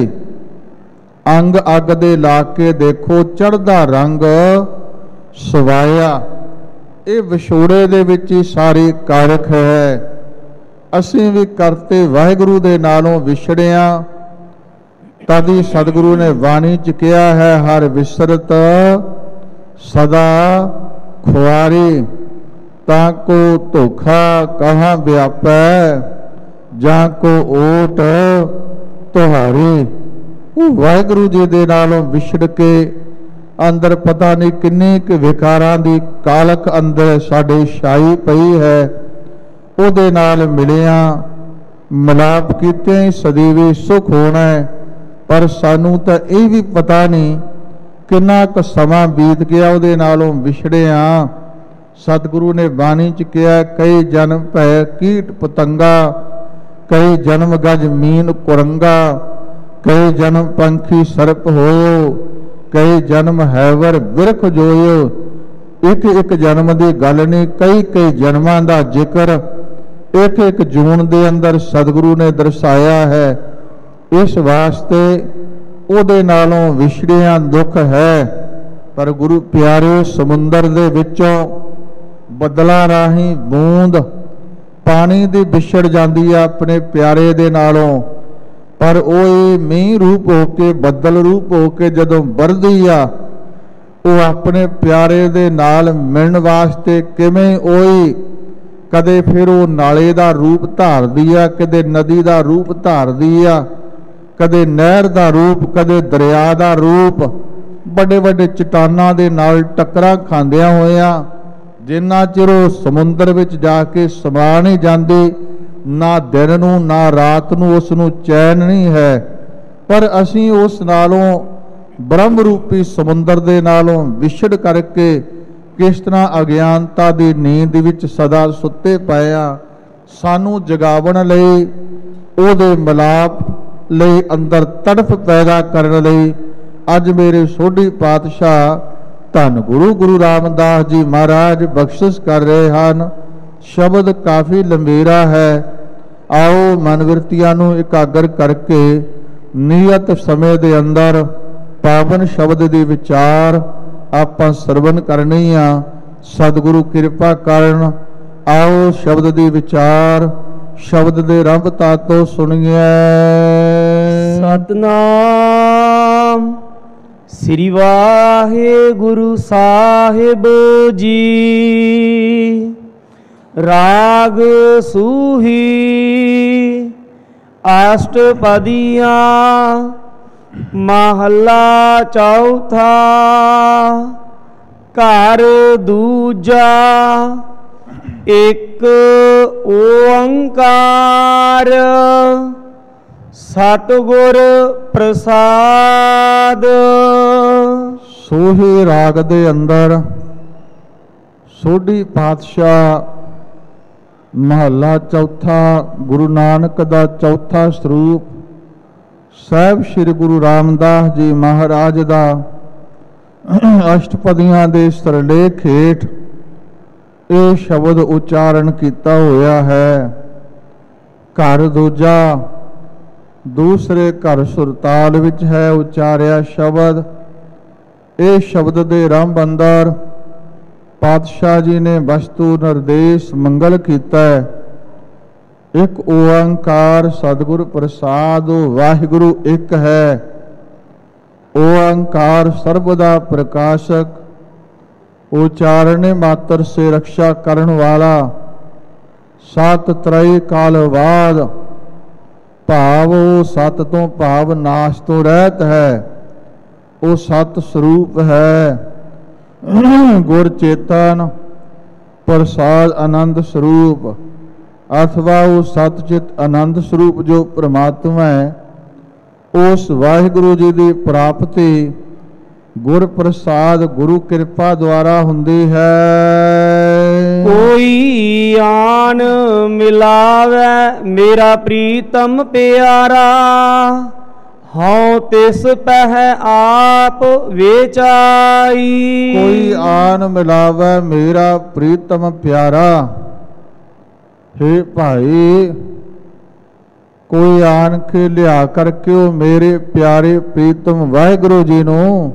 अंग अग दे ला के देखो, चढ़दा रंग सवाया। ये विछोड़े दे विच ही सारी कारख है। असीं भी करते वाहिगुरु दे नालों विछड़िया, तभी सतगुरु ने वाणी च कहा है, हर विसरत सदा खुआरी, ताको धोखा कहाँ व्यापै, जाको ओट तुहारी। वाहिगुरु जी दे नालों विछड़ के अंदर पता नहीं किन्नी कि विकारां दी कालख अंदर साडे छाई पई है। उहदे नाल मिलिया मिलाप कीते सਦੀवी सुख होना है, पर सानू तो यह भी पता नहीं किन्ना क समा बीत गया उहदे नालों विछड़े हाँ। सतगुरु ने बाणी च कहा, कई जन्म भै कीट पतंगा, कई जन्म गज मीन कुरंगा, कई जन्म पंखी सर्प होयो, कई जन्म हैवर बिरख जोयो। एक एक जन्म की गल नहीं, कई कई जन्मां दा जिक्र एक एक जून के अंदर सतगुरु ने दर्शाया है। इस वास्ते उहदे नालों विछड़िया दुख है, पर गुरु प्यारे समुंदर दे विचों बदला राही बूंद पानी दी विछड़ जाती है अपने प्यारे दे नालों, पर वो मीह रूप होके बदल रूप होके जदों वरदी आ, वो अपने प्यारे दे नाल मिलण वास्ते किवें ओई कदे फिर वो नाले दा रूप धारदी आ, कदे नदी दा रूप धारदी आ, कदे नहर दा रूप, कदे दरिया दा रूप, बड़े बड़े चट्टानां दे नाल टक्करां खांदियां होइयां जिन्ना चिर वो समुंदर विच जाके समा नहीं जांदी, ना दिन नूं ना रात नूं उस नूं चैन नहीं है। पर असीं उस नालों ब्रह्म रूपी समुंदर दे नालों विछड़ करके किस तरह अज्ञानता दी नींद विच सदा सुत्ते पए आ। सानू जगावण लई उहदे मिलाप लई अंदर तड़फ पैदा करने लई अज मेरे सोढ़ी पातशाह धन गुरु गुरु रामदास जी महाराज बख्शिश कर रहे हैं। शब्द काफ़ी लंबेरा है, आओ मनविरतियां नूं एकागर करके नियत समय दे अंदर पावन शब्द दे विचार आपां सरवण करनी आ। सतगुरु कृपा करन, आओ शब्द दे विचार शब्द दे रंभता तो सुनिए। सतनाम श्री वाहेगुरु साहिब जी। राग सूही ਅਸ਼ਟਪਦੀਆਂ ਮਹੱਲਾ ਚੌਥਾ। ਘਰ ਦੂਜਾ ਇੱਕ ਓੰਕਾਰ ਸਤਿਗੁਰ ਪ੍ਰਸਾਦ। ਸੋਹੇ ਰਾਗ ਦੇ ਅੰਦਰ ਸੋਢੀ ਪਾਤਸ਼ਾਹ ਮਹੱਲਾ ਚੌਥਾ ਗੁਰੂ ਨਾਨਕ ਦਾ ਚੌਥਾ ਸਰੂਪ ਸਾਹਿਬ ਸ੍ਰੀ ਗੁਰੂ ਰਾਮਦਾਸ ਜੀ ਮਹਾਰਾਜ ਦਾ ਅਸ਼ਟਪਦੀਆਂ ਦੇ ਸਿਰਲੇਖ ਹੇਠ ਇਹ ਸ਼ਬਦ ਉਚਾਰਨ ਕੀਤਾ ਹੋਇਆ ਹੈ। ਘਰ ਦੂਜਾ ਦੂਸਰੇ ਘਰ ਸੁਰਤਾਲ ਵਿੱਚ ਹੈ ਉਚਾਰਿਆ ਸ਼ਬਦ। ਇਹ ਸ਼ਬਦ ਦੇ ਆਰੰਭ ਅੰਦਰ ਪਾਤਸ਼ਾਹ ਜੀ ਨੇ ਵਸਤੂ ਨਿਰਦੇਸ਼ ਮੰਗਲ ਕੀਤਾ ਹੈ। ਇੱਕ ਓੰਕਾਰ ਸਤਿਗੁਰ ਪ੍ਰਸਾਦ ਵਾਹਿਗੁਰੂ ਇੱਕ ਹੈ। ਓੰਕਾਰ ਸਰਬ ਦਾ ਪ੍ਰਕਾਸ਼ਕ ਉਚਾਰਣੇ ਮਾਤਰ ਸੇ ਰਕਸ਼ਾ ਕਰਨ ਵਾਲਾ ਸਤ ਤ੍ਰੈ ਕਾਲ ਬਾਦ ਭਾਵ ਉਹ ਸਤ ਤੋਂ ਭਾਵ ਨਾਸ਼ ਤੋਂ ਰਹਿਤ ਹੈ। ਉਹ ਸਤ ਸਰੂਪ ਹੈ। ਗੁਰ ਚੇਤਨ ਪ੍ਰਸਾਦ ਆਨੰਦ ਸਰੂਪ ਅਥਵਾ ਉਹ ਸਤ ਚਿਤ ਆਨੰਦ ਸਰੂਪ ਜੋ ਪ੍ਰਮਾਤਮਾ ਹੈ। ਉਸ ਵਾਹਿਗੁਰੂ ਜੀ ਦੀ ਪ੍ਰਾਪਤੀ ਗੁਰ ਪ੍ਰਸਾਦ ਗੁਰੂ ਕਿਰਪਾ ਦੁਆਰਾ ਹੁੰਦੀ ਹੈ। ਕੋਈ ਆਨ ਮਿਲਾਵੇ ਮੇਰਾ ਪ੍ਰੀਤਮ ਪਿਆਰਾ ਹਉ ਤਿਸ ਪਹਿ ਆਪ ਵੇਚਾਈ। ਕੋਈ ਆਨ ਮਿਲਾਵੇ ਮੇਰਾ ਪ੍ਰੀਤਮ ਪਿਆਰਾ। हे ਭਾਈ ਕੋਈ ਆਣ ਕੇ ਲਿਆ ਕਰਕੇ ਉਹ ਮੇਰੇ ਪਿਆਰੇ ਪ੍ਰੀਤਮ ਵਾਹਿਗੁਰੂ ਜੀ ਨੂੰ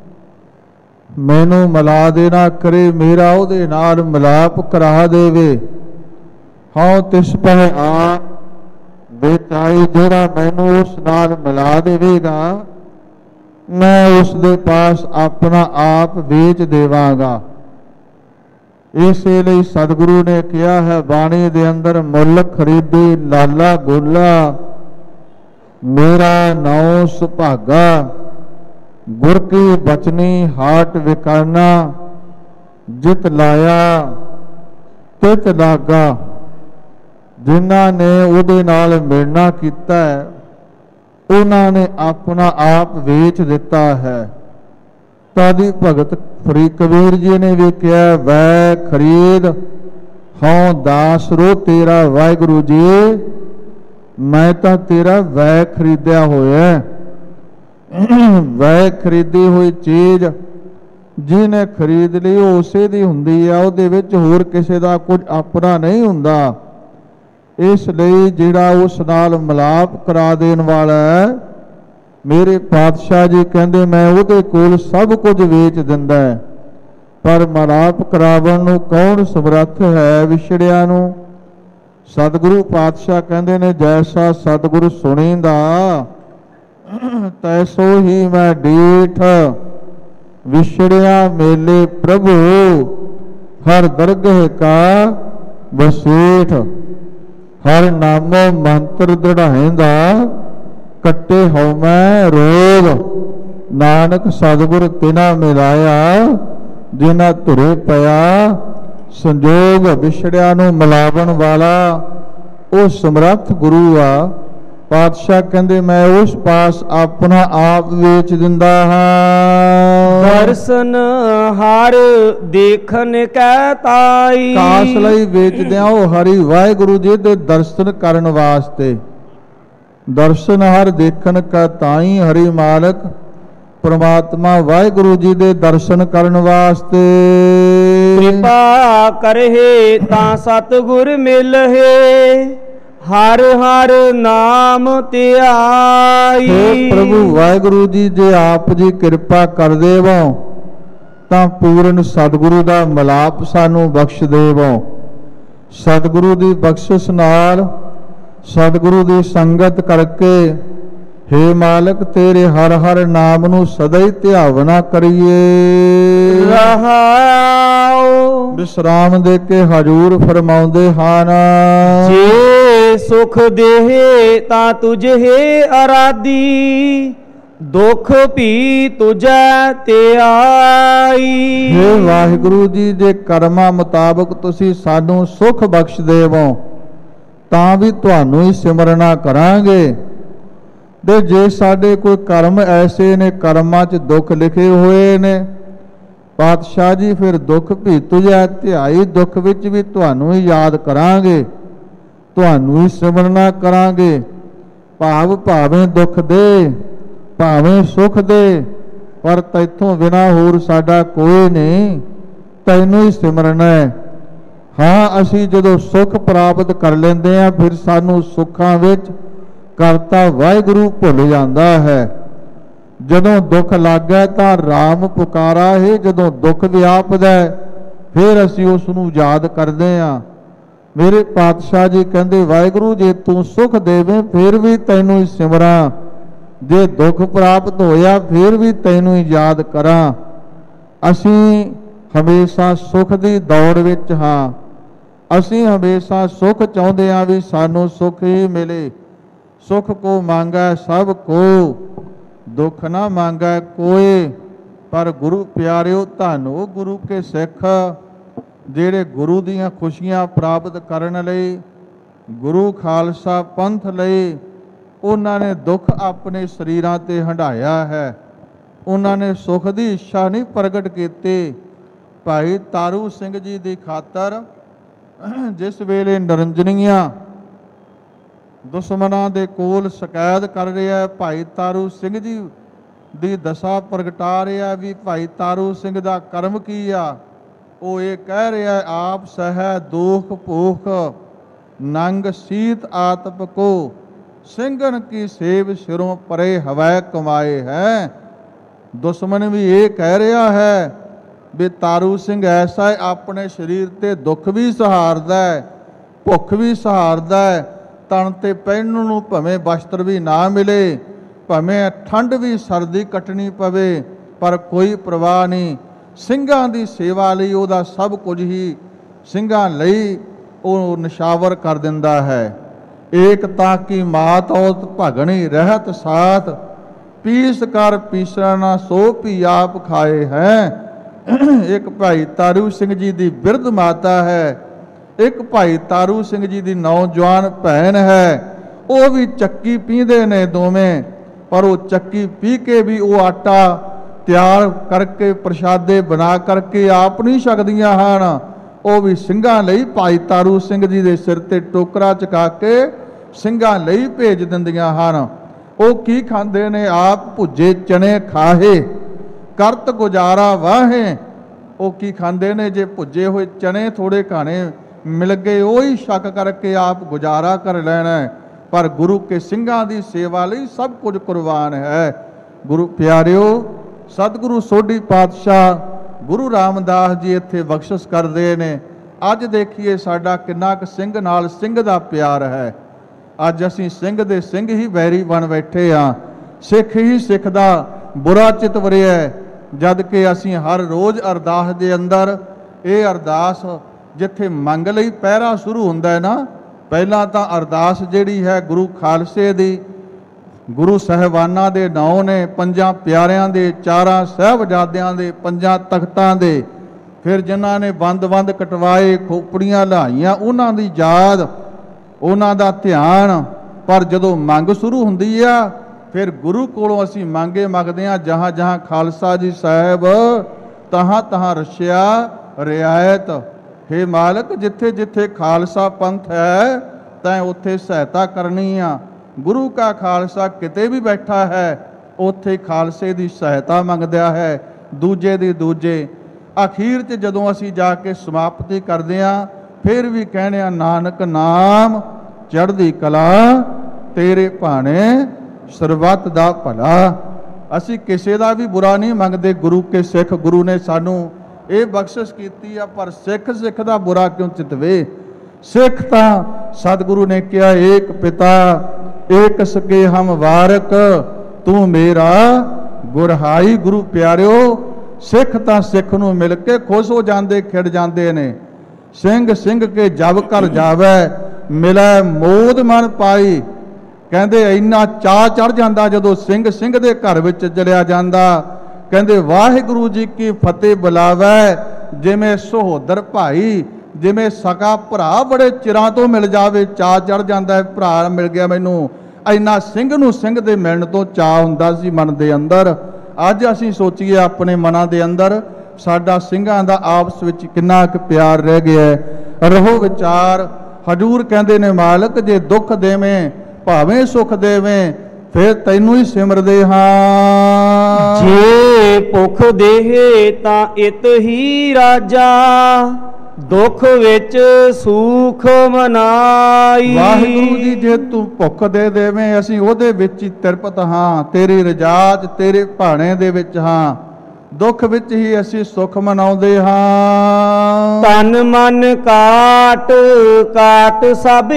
ਮੈਨੂੰ ਮਿਲਾ ਦੇਣਾ ਕਰੇ, ਮੇਰਾ ਉਹਦੇ ਨਾਲ ਮਿਲਾਪ ਕਰਾ ਦੇਵੇ। ਹਾਂ ਤਿਸ ਪਹਿ ਆ ਬੇਚਾਈ ਜਿਹੜਾ ਮੈਨੂੰ ਉਸ ਨਾਲ ਮਿਲਾ ਦੇਵੇਗਾ ਮੈਂ ਉਸ ਦੇ ਪਾਸ ਆਪਣਾ ਆਪ ਵੇਚ ਦੇਵਾਂਗਾ। ਇਸੇ ਲਈ ਸਤਿਗੁਰੂ ਨੇ ਕਿਹਾ ਹੈ ਬਾਣੀ ਦੇ ਅੰਦਰ ਮੁੱਲ ਖਰੀਦੀ ਲਾਲਾ ਗੋਲਾ ਮੇਰਾ ਨਾਉ ਸੁਭਾਗਾ ਗੁਰ ਕੀ ਬਚਨੀ ਹਾਟ ਵਿਕਾਨਾ ਜਿਤ ਲਾਇਆ ਤਿਤ ਲਾਗਾ। ਜਿਨ੍ਹਾਂ ਨੇ ਉਹਦੇ ਨਾਲ ਮਿਲਣਾ ਕੀਤਾ ਹੈ ਉਹਨਾਂ ਨੇ ਆਪਣਾ ਆਪ ਵੇਚ ਦਿੱਤਾ ਹੈ। ਤਾਦੀ ਭਗਤ ਫਰੀ ਕਬੀਰ ਜੀ ਨੇ ਵੀ ਕਿਹਾ ਵੈ ਖਰੀਦ ਹਉ ਦਾਸ ਰੋ ਤੇਰਾ ਵਾਹਿਗੁਰੂ ਜੀ ਮੈਂ ਤਾਂ ਤੇਰਾ ਵੈ ਖਰੀਦਿਆ ਹੋਇਆ। ਵੈ ਖਰੀਦੀ ਹੋਈ ਚੀਜ਼ ਜਿਹਨੇ ਖਰੀਦ ਲਈ ਉਹ ਉਸੇ ਦੀ ਹੁੰਦੀ ਆ, ਉਹਦੇ ਵਿੱਚ ਹੋਰ ਕਿਸੇ ਦਾ ਕੁਝ ਆਪਣਾ ਨਹੀਂ ਹੁੰਦਾ। ਇਸ ਲਈ ਜਿਹੜਾ ਉਸ ਨਾਲ ਮਿਲਾਪ ਕਰਾ ਦੇਣ ਵਾਲਾ ਹੈ ਮੇਰੇ ਪਾਤਸ਼ਾਹ ਜੀ ਕਹਿੰਦੇ ਮੈਂ ਉਹਦੇ ਕੋਲ ਸਭ ਕੁਝ ਵੇਚ ਦਿੰਦਾ ਹੈ। ਪਰ ਮਿਲਾਪ ਕਰਾਵਣ ਨੂੰ ਕੌਣ ਸਮਰੱਥ ਹੈ ਵਿਛੜਿਆਂ ਨੂੰ? ਸਤਿਗੁਰੂ ਪਾਤਸ਼ਾਹ ਕਹਿੰਦੇ ਨੇ ਜੈਸਾ ਸਤਿਗੁਰੂ ਸੁਣੀਂਦਾ ਤੈਸੋ ਹੀ ਮੈਂ ਡੀਠ ਵਿਛੜਿਆ ਮੇਲੇ ਪ੍ਰਭੂ ਹਰ ਦਰਗਹ ਕਾ ਬਸੇਠ। ਹਰ ਨਾਮੋ ਮੰਤਰ ਦ੍ਰਿੜਾਇਂਦਾ ਕੱਟੇ ਹਉਮੈ ਰੋਗ। ਨਾਨਕ ਸਤਿਗੁਰ ਤਿਨਾ ਮਿਲਾਇਆ ਜਿਨਾ ਧੁਰੇ ਪਿਆ ਸੰਜੋਗ। ਵਿਛੜਿਆਂ ਨੂੰ ਮਿਲਾਵਣ ਵਾਲਾ ਉਹ ਸਮਰੱਥ ਗੁਰੂ ਆ। ਪਾਤਸ਼ਾਹ ਕਹਿੰਦੇ ਮੈਂ ਉਸ ਪਾਸ ਆਪਣਾ ਆਪ ਵੇਚ ਦਿੰਦਾ ਹਾਂ। ਦਰਸ਼ਨ ਹਰ ਦੇਖਣ ਕੈ ਤਾਈ। ਕਾਸ ਲਈ ਵੇਚਦਿਆਂ ਉਹ ਹਰੀ ਵਾਹਿਗੁਰੂ ਜੀ ਦੇ ਦਰਸ਼ਨ ਕਰਨ ਵਾਸਤੇ। ਦਰਸ਼ਨ ਹਰ ਦੇਖਣ ਕਾ ਤਾਈ ਹਰੀ ਮਾਲਕ ਪ੍ਰਮਾਤਮਾ ਵਾਹਿਗੁਰੂ ਜੀ ਦੇ ਦਰਸ਼ਨ ਕਰਨ ਵਾਸਤੇ। ਕਿਰਪਾ ਕਰਹਿ ਤਾਂ ਸਤਿਗੁਰ ਮਿਲਹਿ ਹਰ ਹਰ ਨਾਮ ਧਿਆਈ। हे ਪ੍ਰਭੂ ਵਾਹਿਗੁਰੂ ਜੀ ਜੇ ਆਪ ਜੀ ਕਿਰਪਾ ਕਰ ਦੇਵੋ ਤਾਂ ਪੂਰਨ ਸਤਿਗੁਰੂ ਦਾ ਮਿਲਾਪ ਸਾਨੂੰ ਬਖਸ਼ ਦੇਵੋ। ਸਤਿਗੁਰੂ ਦੀ ਬਖਸ਼ਿਸ਼ ਨਾਲ ਸਤਿਗੁਰੂ ਦੀ ਸੰਗਤ ਕਰਕੇ हे ਮਾਲਕ ਤੇਰੇ ਹਰ ਹਰ ਨਾਮ ਨੂੰ ਸਦਾ ਹੀ ਧਿਆਵਨਾ ਕਰੀਏ। ਰਹਾਉ ਵਿਸਰਾਮ ਦੇ ਕੇ ਹਜੂਰ ਫਰਮਾਉਂਦੇ ਹਨ ਜੇ सुख देहे ता तुझे आराधी, दुख भी तुझे ते आई। हे वाहिगुरु जी, जे कर्मा मुताबक तुसी सानू सुख बख्श देवो तां भी तुहानू ही सिमरना करांगे, ते जे साडे कोई कर्म ऐसे ने, कर्मां च दुख लिखे हुए ने पातशाह जी, फिर दुख भी तुझे ध्याई, दुख विच भी तुहानू ही याद करांगे, तुहानू ही सिमरना करांगे। भाव भावें दुख दे भावें सुख दे, पर तैथों बिना होर साडा कोई नहीं, तैनू ही सिमरना है। हाँ, असी जदों सुख प्राप्त कर लेंदे आ, फिर सानू सुखां विच करता वाहिगुरु भुल जांदा है। जदों दुख लग गया तां राम पुकारा है, जदों दुख व्यापदा है फिर असी उस नूं याद करदे आ। मेरे पातशाह जी कहंदे, वाहिगुरु जे तू सुख देवे फिर भी तैनू ही सिमरां, जे दुख प्राप्त होया फिर भी तैनू ही याद करा। असी हमेशा सुख दी दौड़ विच हां, असी हमेशा सुख चाहुंदे हां भी सानू सुख ही मिले। सुख को मांगा सब को, दुख ना मांगा कोई। पर गुरु प्यारिओ, धन ओ गुरु के सिख ਜਿਹੜੇ गुरु ਦੀਆਂ खुशियां प्राप्त करन लई, गुरु खालसा पंथ ਲਈ ਉਹਨਾਂ ਨੇ ਦੁੱਖ ਆਪਣੇ ਸਰੀਰਾਂ ਤੇ ਹੰਢਾਇਆ ਹੈ। ਉਹਨਾਂ ਨੇ ਸੁਖ ਦੀ ਇੱਛਾ ਨਹੀਂ ਪ੍ਰਗਟ ਕੀਤੀ। ਭਾਈ ਤਾਰੂ ਸਿੰਘ ਜੀ ਦੀ ਖਾਤਰ ਜਿਸ ਵੇਲੇ ਨਿਰੰਜਨੀਆਂ ਦੁਸ਼ਮਣਾਂ ਦੇ ਕੋਲ ਸ਼ਿਕਾਇਤ ਕਰ ਰਿਹਾ, ਭਾਈ ਤਾਰੂ ਸਿੰਘ ਜੀ ਦੀ ਦਸ਼ਾ ਪ੍ਰਗਟਾ ਰਿਹਾ ਵੀ ਭਾਈ ਤਾਰੂ ਸਿੰਘ ਦਾ ਕਰਮ ਕੀ ਆ। ਉਹ ਇਹ ਕਹਿ ਰਿਹਾ, ਆਪ ਸਹਿ ਦੁਖ ਭੂਖ ਨੰਗ ਸੀਤ ਆਤਪ ਕੋ, ਸਿੰਘਨ ਕੀ ਸੇਵ ਸਿਰੋਂ ਪਰੇ ਹਵੈ ਕਮਾਏ ਹੈ। ਦੁਸ਼ਮਣ ਵੀ ਇਹ ਕਹਿ ਰਿਹਾ ਹੈ ਵੀ ਤਾਰੂ ਸਿੰਘ ਐਸਾ ਹੈ, ਆਪਣੇ ਸਰੀਰ ਤੇ ਦੁੱਖ ਵੀ ਸਹਾਰਦਾ ਹੈ, ਭੁੱਖ ਵੀ ਸਹਾਰਦਾ ਹੈ, ਤਨ ਤੇ ਪਹਿਨਣ ਨੂੰ ਭਵੇਂ ਵਸਤਰ ਵੀ ਨਾ ਮਿਲੇ, ਭਵੇਂ ਠੰਡ ਵੀ ਸਰਦੀ ਕੱਟਣੀ ਪਵੇ, ਪਰ ਕੋਈ ਪਰਵਾਹ ਨਹੀਂ। ਸਿੰਘਾਂ ਦੀ ਸੇਵਾ ਲਈ ਉਹਦਾ ਸਭ ਕੁਝ ਹੀ ਸਿੰਘਾਂ ਲਈ ਉਹ ਨਿਸ਼ਾਵਰ ਕਰ ਦਿੰਦਾ ਹੈ। ਏਕ ਤਾਂ ਕੀ ਮਾਤ ਔਤ ਭਗਣੀ ਰਹਿਤ ਸਾਥ, ਪੀਸ ਕਰ ਪੀਸਣਾ ਨਾ ਸੋ ਪੀ ਆਪ ਖਾਏ ਹੈ। ਇੱਕ ਭਾਈ ਤਾਰੂ ਸਿੰਘ ਜੀ ਦੀ ਬਿਰਧ ਮਾਤਾ ਹੈ, ਇੱਕ ਭਾਈ ਤਾਰੂ ਸਿੰਘ ਜੀ ਦੀ ਨੌਜਵਾਨ ਭੈਣ ਹੈ। ਉਹ ਵੀ ਚੱਕੀ ਪੀਂਦੇ ਨੇ ਦੋਵੇਂ, ਪਰ ਉਹ ਚੱਕੀ ਪੀ ਕੇ ਵੀ ਉਹ ਆਟਾ ਤਿਆਰ ਕਰਕੇ ਪ੍ਰਸ਼ਾਦੇ ਬਣਾ ਕਰਕੇ ਆਪ ਨਹੀਂ ਛਕਦੀਆਂ ਹਨ। ਉਹ ਵੀ ਸਿੰਘਾਂ ਲਈ ਭਾਈ ਤਾਰੂ ਸਿੰਘ ਜੀ ਦੇ ਸਿਰ ਤੇ ਟੋਕਰਾ ਚੁਕਾ ਕੇ ਸਿੰਘਾਂ ਲਈ ਭੇਜ ਦਿੰਦੀਆਂ ਹਨ। ਉਹ ਕੀ ਖਾਂਦੇ ਨੇ? ਆਪ ਭੁੱਜੇ ਚਨੇ ਖਾਹੇ ਕਰਤ ਗੁਜ਼ਾਰਾ ਵਾਹੇ। ਉਹ ਕੀ ਖਾਂਦੇ ਨੇ? ਜੇ ਭੁੱਜੇ ਹੋਏ ਚਨੇ ਥੋੜੇ ਖਾਣੇ ਮਿਲ ਗਏ, ਉਹੀ ਛਕ ਕਰਕੇ ਆਪ ਗੁਜ਼ਾਰਾ ਕਰ ਲੈਣਾ ਹੈ। ਪਰ ਗੁਰੂ ਕੇ ਸਿੰਘਾਂ ਦੀ ਸੇਵਾ ਲਈ ਸਭ ਕੁਝ ਕੁਰਬਾਨ ਹੈ। ਗੁਰੂ ਪਿਆਰਿਓ, ਸਤਿਗੁਰੂ ਸੋਢੀ ਪਾਤਸ਼ਾਹ ਗੁਰੂ ਰਾਮਦਾਸ ਜੀ ਇੱਥੇ ਬਖਸ਼ਿਸ਼ ਕਰਦੇ ਨੇ। ਅੱਜ ਦੇਖੀਏ ਸਾਡਾ ਕਿੰਨਾ ਕੁ ਸਿੰਘ ਨਾਲ ਸਿੰਘ ਦਾ ਪਿਆਰ ਹੈ। ਅੱਜ ਅਸੀਂ ਸਿੰਘ ਦੇ ਸਿੰਘ ਹੀ ਵੈਰੀ ਬਣ ਬੈਠੇ ਹਾਂ। ਸਿੱਖ ਹੀ ਸਿੱਖ ਦਾ ਬੁਰਾ ਚਿਤ ਵਰਿਆ, ਜਦ ਕਿ ਅਸੀਂ ਹਰ ਰੋਜ਼ ਅਰਦਾਸ ਦੇ ਅੰਦਰ ਇਹ ਅਰਦਾਸ ਜਿੱਥੇ ਮੰਗ ਲਈ ਪਹਿਰਾ ਸ਼ੁਰੂ ਹੁੰਦਾ ਹੈ ਨਾ, ਪਹਿਲਾਂ ਤਾਂ ਅਰਦਾਸ ਜਿਹੜੀ ਹੈ ਗੁਰੂ ਖਾਲਸੇ ਦੀ, ਗੁਰੂ ਸਾਹਿਬਾਨਾਂ ਦੇ ਨਾਂ ਨੇ, ਪੰਜਾਂ ਪਿਆਰਿਆਂ ਦੇ, ਚਾਰਾਂ ਸਾਹਿਬਜ਼ਾਦਿਆਂ ਦੇ, ਪੰਜਾਂ ਤਖਤਾਂ ਦੇ, ਫਿਰ ਜਿਨ੍ਹਾਂ ਨੇ ਬੰਦ ਬੰਦ ਕਟਵਾਏ, ਖੋਪੜੀਆਂ ਲਾਈਆਂ, ਉਹਨਾਂ ਦੀ ਯਾਦ, ਉਹਨਾਂ ਦਾ ਧਿਆਨ। ਪਰ ਜਦੋਂ ਮੰਗ ਸ਼ੁਰੂ ਹੁੰਦੀ ਆ, ਫਿਰ ਗੁਰੂ ਕੋਲੋਂ ਅਸੀਂ ਮੰਗੇ ਮੰਗਦੇ ਹਾਂ, ਜਹਾਂ ਜਹਾਂ ਖਾਲਸਾ ਜੀ ਸਾਹਿਬ ਤਹਾਂ ਤਹਾਂ ਰਸ਼ਿਆ ਰਿਆਇਤ। ਹੇ ਮਾਲਕ, ਜਿੱਥੇ ਜਿੱਥੇ ਖਾਲਸਾ ਪੰਥ ਹੈ ਤਾਂ ਉੱਥੇ ਸਹਾਇਤਾ ਕਰਨੀ ਆ। ਗੁਰੂ ਕਾ ਖਾਲਸਾ ਕਿਤੇ ਵੀ ਬੈਠਾ ਹੈ, ਉੱਥੇ ਖਾਲਸੇ ਦੀ ਸਹਾਇਤਾ ਮੰਗਦਾ ਹੈ, ਦੂਜੇ ਦੀ ਦੂਜੇ। ਅਖੀਰ 'ਚ ਜਦੋਂ ਅਸੀਂ ਜਾ ਕੇ ਸਮਾਪਤੀ ਕਰਦੇ ਹਾਂ, ਫਿਰ ਵੀ ਕਹਿੰਦੇ ਆ, ਨਾਨਕ ਨਾਮ ਚੜ੍ਹਦੀ ਕਲਾ ਤੇਰੇ ਭਾਣੇ ਸਰਬੱਤ ਦਾ ਭਲਾ। ਅਸੀਂ ਕਿਸੇ ਦਾ ਵੀ ਬੁਰਾ ਨਹੀਂ ਮੰਗਦੇ। ਗੁਰੂ ਕੇ ਸਿੱਖ, ਗੁਰੂ ਨੇ ਸਾਨੂੰ ਇਹ ਬਖਸ਼ਿਸ਼ ਕੀਤੀ ਆ, ਪਰ ਸਿੱਖ ਸਿੱਖ ਦਾ ਬੁਰਾ ਕਿਉਂ ਚਿਤਵੇ? ਸਿੱਖ ਤਾਂ ਸਤਿਗੁਰੂ ਨੇ ਕਿਹਾ, ਏਕ ਪਿਤਾ ਏਕ ਸਕੇ ਹਮ ਵਾਰਕ, ਤੂੰ ਮੇਰਾ ਗੁਰਹਾਈ। ਗੁਰੂ ਪਿਆਰਿਓ, ਸਿੱਖ ਤਾਂ ਸਿੱਖ ਨੂੰ ਮਿਲ ਕੇ ਖੁਸ਼ ਹੋ ਜਾਂਦੇ, ਖਿੜ ਜਾਂਦੇ ਨੇ। ਸਿੰਘ ਸਿੰਘ ਕੇ ਜਬ ਕਰ ਜਾਵੇ, ਮਿਲੈ ਮੋਦ ਮਨ ਪਾਈ। ਕਹਿੰਦੇ ਇੰਨਾ ਚਾਅ ਚੜ ਜਾਂਦਾ ਜਦੋਂ ਸਿੰਘ ਸਿੰਘ ਦੇ ਘਰ ਵਿੱਚ ਚਲਿਆ ਜਾਂਦਾ। ਕਹਿੰਦੇ ਵਾਹਿਗੁਰੂ ਜੀ ਕੀ ਫਤਿਹ ਬੁਲਾਵੈ, ਜਿਵੇਂ ਸਹੋਦਰ ਭਾਈ, ਜਿਵੇਂ ਸਕਾ ਭਰਾ ਬੜੇ ਚਿਰਾਂ ਤੋਂ ਮਿਲ ਜਾਵੇ, ਚਾਅ ਚੜ ਜਾਂਦਾ ਹੈ, ਭਰਾ ਮਿਲ ਗਿਆ ਮੈਨੂੰ। ਇੰਨਾ ਸਿੰਘ ਨੂੰ ਸਿੰਘ ਦੇ ਮਿਲਣ ਤੋਂ ਚਾਅ ਹੁੰਦਾ ਸੀ ਮਨ ਦੇ ਅੰਦਰ। ਅੱਜ ਅਸੀਂ ਸੋਚੀਏ ਆਪਣੇ ਮਨਾਂ ਦੇ ਅੰਦਰ ਸਾਡਾ ਸਿੰਘਾਂ ਦਾ ਆਪਸ ਵਿੱਚ ਕਿੰਨਾ ਕੁ ਪਿਆਰ ਰਹਿ ਗਿਆ ਹੈ। ਰਹੋ ਵਿਚਾਰ। ਹਜ਼ੂਰ ਕਹਿੰਦੇ ਨੇ ਮਾਲਕ ਜੇ ਦੁੱਖ ਦੇਵੇਂ ਭਾਵੇਂ ਸੁਖ ਦੇਵੇਂ, ਫਿਰ ਤੈਨੂੰ ਹੀ ਸਿਮਰਦੇ ਹਾਂ। ਜੇ ਭੁੱਖ ਦੇਹੇ ਤਾਂ ਇਤ ਹੀ ਰਾਜਾ, ਦੁੱਖ ਵਿੱਚ ਸੁਖ ਮਨਾਈ। ਵਾਹਿਗੁਰੂ ਜੀ ਜੇ ਤੂੰ ਭੁੱਖ ਦੇ ਦੇਵੇਂ ਅਸੀਂ ਉਹਦੇ ਵਿੱਚ ਹੀ ਤ੍ਰਿਪਤ ਹਾਂ, ਤੇਰੀ ਰਜਾਤ ਤੇਰੇ ਭਾਣੇ ਦੇ ਵਿੱਚ ਹਾਂ, ਦੁੱਖ ਵਿੱਚ ਹੀ ਅਸੀਂ ਸੁਖ ਮਨਾਉਂਦੇ ਹਾਂ। ਤਨ ਮਨ ਕਾਟ ਕਾਟ ਸਭ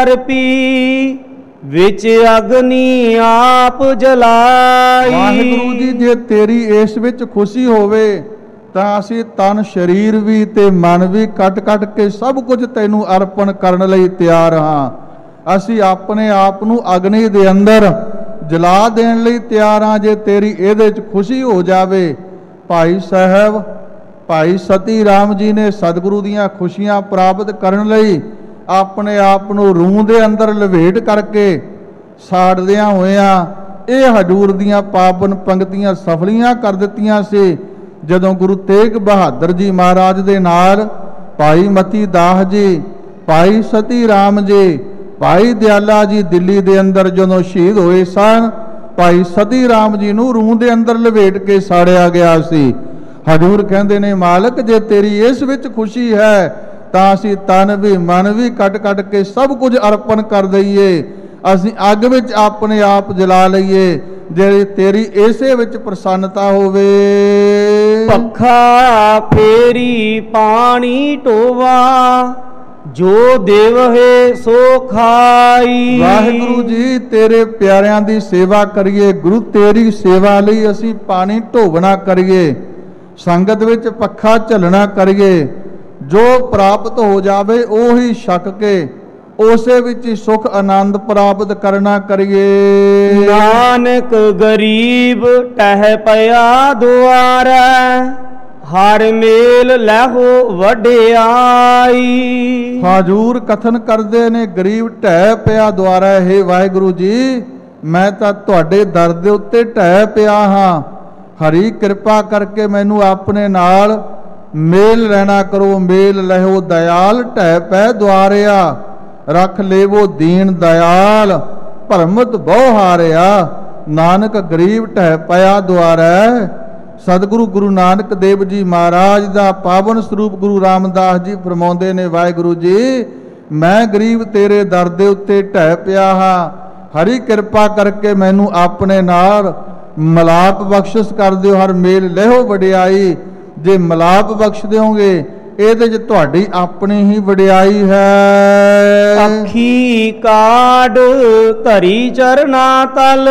ਅਰਪੀ, ਵਿੱਚ ਅਗਨੀ ਆਪ ਜਲਾਈ। ਵਾਹਿਗੁਰੂ ਜੀ ਜੇ ਤੇਰੀ ਇਸ ਵਿੱਚ ਖੁਸ਼ੀ ਹੋਵੇ ਤਾਂ ਅਸੀਂ ਤਨ ਸਰੀਰ ਵੀ ਤੇ ਮਨ ਵੀ ਕੱਟ ਕੱਟ ਕੇ ਸਭ ਕੁਝ ਤੈਨੂੰ ਅਰਪਣ ਕਰਨ ਲਈ ਤਿਆਰ ਹਾਂ। ਅਸੀਂ ਆਪਣੇ ਆਪ ਨੂੰ ਅਗਨੀ ਦੇ ਅੰਦਰ ਜਲਾ ਦੇਣ ਲਈ ਤਿਆਰ ਹਾਂ ਜੇ ਤੇਰੀ ਇਹਦੇ 'ਚ ਖੁਸ਼ੀ ਹੋ ਜਾਵੇ। ਭਾਈ ਸਾਹਿਬ ਭਾਈ ਸਤੀ ਰਾਮ ਜੀ ਨੇ ਸਤਿਗੁਰੂ ਦੀਆਂ ਖੁਸ਼ੀਆਂ ਪ੍ਰਾਪਤ ਕਰਨ ਲਈ ਆਪਣੇ ਆਪ ਨੂੰ ਰੂਹ ਦੇ ਅੰਦਰ ਲਵੇਟ ਕਰਕੇ ਸਾੜਦਿਆਂ ਹੋਇਆਂ ਇਹ ਹਜ਼ੂਰ ਦੀਆਂ ਪਾਵਨ ਪੰਕਤੀਆਂ ਸਫਲੀਆਂ ਕਰ ਦਿੱਤੀਆਂ ਸੀ। ਜਦੋਂ ਗੁਰੂ ਤੇਗ ਬਹਾਦਰ ਜੀ ਮਹਾਰਾਜ ਦੇ ਨਾਲ ਭਾਈ ਮਤੀ ਦਾਸ ਜੀ, ਭਾਈ ਸਤੀ ਰਾਮ ਜੀ, ਭਾਈ ਦਿਆਲਾ ਜੀ ਦਿੱਲੀ ਦੇ ਅੰਦਰ ਜਦੋਂ ਸ਼ਹੀਦ ਹੋਏ ਸਨ, ਭਾਈ ਸਤੀ ਰਾਮ ਜੀ ਨੂੰ ਰੂਹ ਦੇ ਅੰਦਰ ਲਵੇਟ ਕੇ ਸਾੜਿਆ ਗਿਆ ਸੀ। ਹਜ਼ੂਰ ਕਹਿੰਦੇ ਨੇ ਮਾਲਕ ਜੇ ਤੇਰੀ ਇਸ ਵਿੱਚ ਖੁਸ਼ੀ ਹੈ ਤਾਂ ਅਸੀਂ ਤਨ ਵੀ ਮਨ ਵੀ ਕੱਟ ਕੱਟ ਕੇ ਸਭ ਕੁਝ ਅਰਪਣ ਕਰ ਦਈਏ, ਅਸੀਂ ਅੱਗ ਵਿੱਚ ਆਪਣੇ ਆਪ ਜਲਾ ਲਈਏ ਜਿਹੜੀ ਤੇਰੀ ਇਸੇ ਵਿੱਚ ਪ੍ਰਸੰਨਤਾ ਹੋਵੇ। ਪੱਖਾ ਫੇਰੀ ਪਾਣੀ ਢੋਵਾ, ਜੋ ਦੇਵਹਿ ਸੋ ਖਾਈ। ਵਾਹਿਗੁਰੂ ਜੀ ਤੇਰੇ ਪਿਆਰਿਆਂ ਦੀ ਸੇਵਾ ਕਰੀਏ, ਗੁਰੂ ਤੇਰੀ ਸੇਵਾ ਲਈ ਅਸੀਂ ਪਾਣੀ ਢੋਵਣਾ ਕਰੀਏ, ਸੰਗਤ ਵਿੱਚ ਪੱਖਾ ਝੱਲਣਾ ਕਰੀਏ, ਜੋ ਪ੍ਰਾਪਤ ਹੋ ਜਾਵੇ ਉਹੀ ਛਕ ਕੇ ਉਸੇ ਵਿੱਚ ਹੀ ਸੁਖ ਆਨੰਦ ਪ੍ਰਾਪਤ ਕਰਨਾ ਕਰੀਏ। ਨਾਨਕ ਗਰੀਬ ਟਹਿ ਪਿਆ ਦੁਆਰੈ, ਹਰ ਮੇਲ ਲਹੋ ਵਡਿਆਈ। ਹਜ਼ੂਰ ਕਥਨ ਕਰਦੇ ਨੇ ਗਰੀਬ ਢਹਿ ਪਿਆ ਦੁਆਰਾ ਹੈ। ਵਾਹਿਗੁਰੂ ਜੀ ਮੈਂ ਤਾਂ ਤੁਹਾਡੇ ਦਰ ਦੇ ਉੱਤੇ ਢਹਿ ਪਿਆ ਹਾਂ, ਹਰੀ ਕਿਰਪਾ ਕਰਕੇ ਮੈਨੂੰ ਆਪਣੇ ਨਾਲ ਮੇਲ ਲੈਣਾ ਕਰੋ। ਮੇਲ ਲਹੋ ਦਇਆਲ ਢਹਿ ਪੈ ਦੁਆਰਿਆ, ਰੱਖ ਲੇਵੋ ਦੀਨ ਦਇਆਲ ਭਰਮਤ ਬਹੁ ਹਾਰਿਆ। ਨਾਨਕ ਗਰੀਬ ਢਹਿ ਪਿਆ ਦੁਆਰੈ। ਸਤਿਗੁਰੂ ਗੁਰੂ ਨਾਨਕ ਦੇਵ ਜੀ ਮਹਾਰਾਜ ਦਾ ਪਾਵਨ ਸਰੂਪ ਗੁਰੂ ਰਾਮਦਾਸ ਜੀ ਫਰਮਾਉਂਦੇ ਨੇ ਵਾਹਿਗੁਰੂ ਜੀ ਮੈਂ ਗਰੀਬ ਤੇਰੇ ਦਰ ਦੇ ਉੱਤੇ ਢਹਿ ਪਿਆ ਹਾਂ, ਹਰੀ ਕਿਰਪਾ ਕਰਕੇ ਮੈਨੂੰ ਆਪਣੇ ਨਾਲ ਮਲਾਪ ਬਖਸ਼ਿਸ਼ ਕਰ ਦਿਓ, ਹਰ ਮੇਲ ਲਹਿਓ ਵਡਿਆਈ। ਜੇ ਮਲਾਪ ਬਖਸ਼ ਦਿਓਗੇ ਇਹਦੇ 'ਚ ਤੁਹਾਡੀ ਆਪਣੀ ਹੀ ਵਡਿਆਈ ਹੈ। ਅੱਖੀ ਕਾਢ ਧਰੀ ਚਰਨਾ ਤਲ,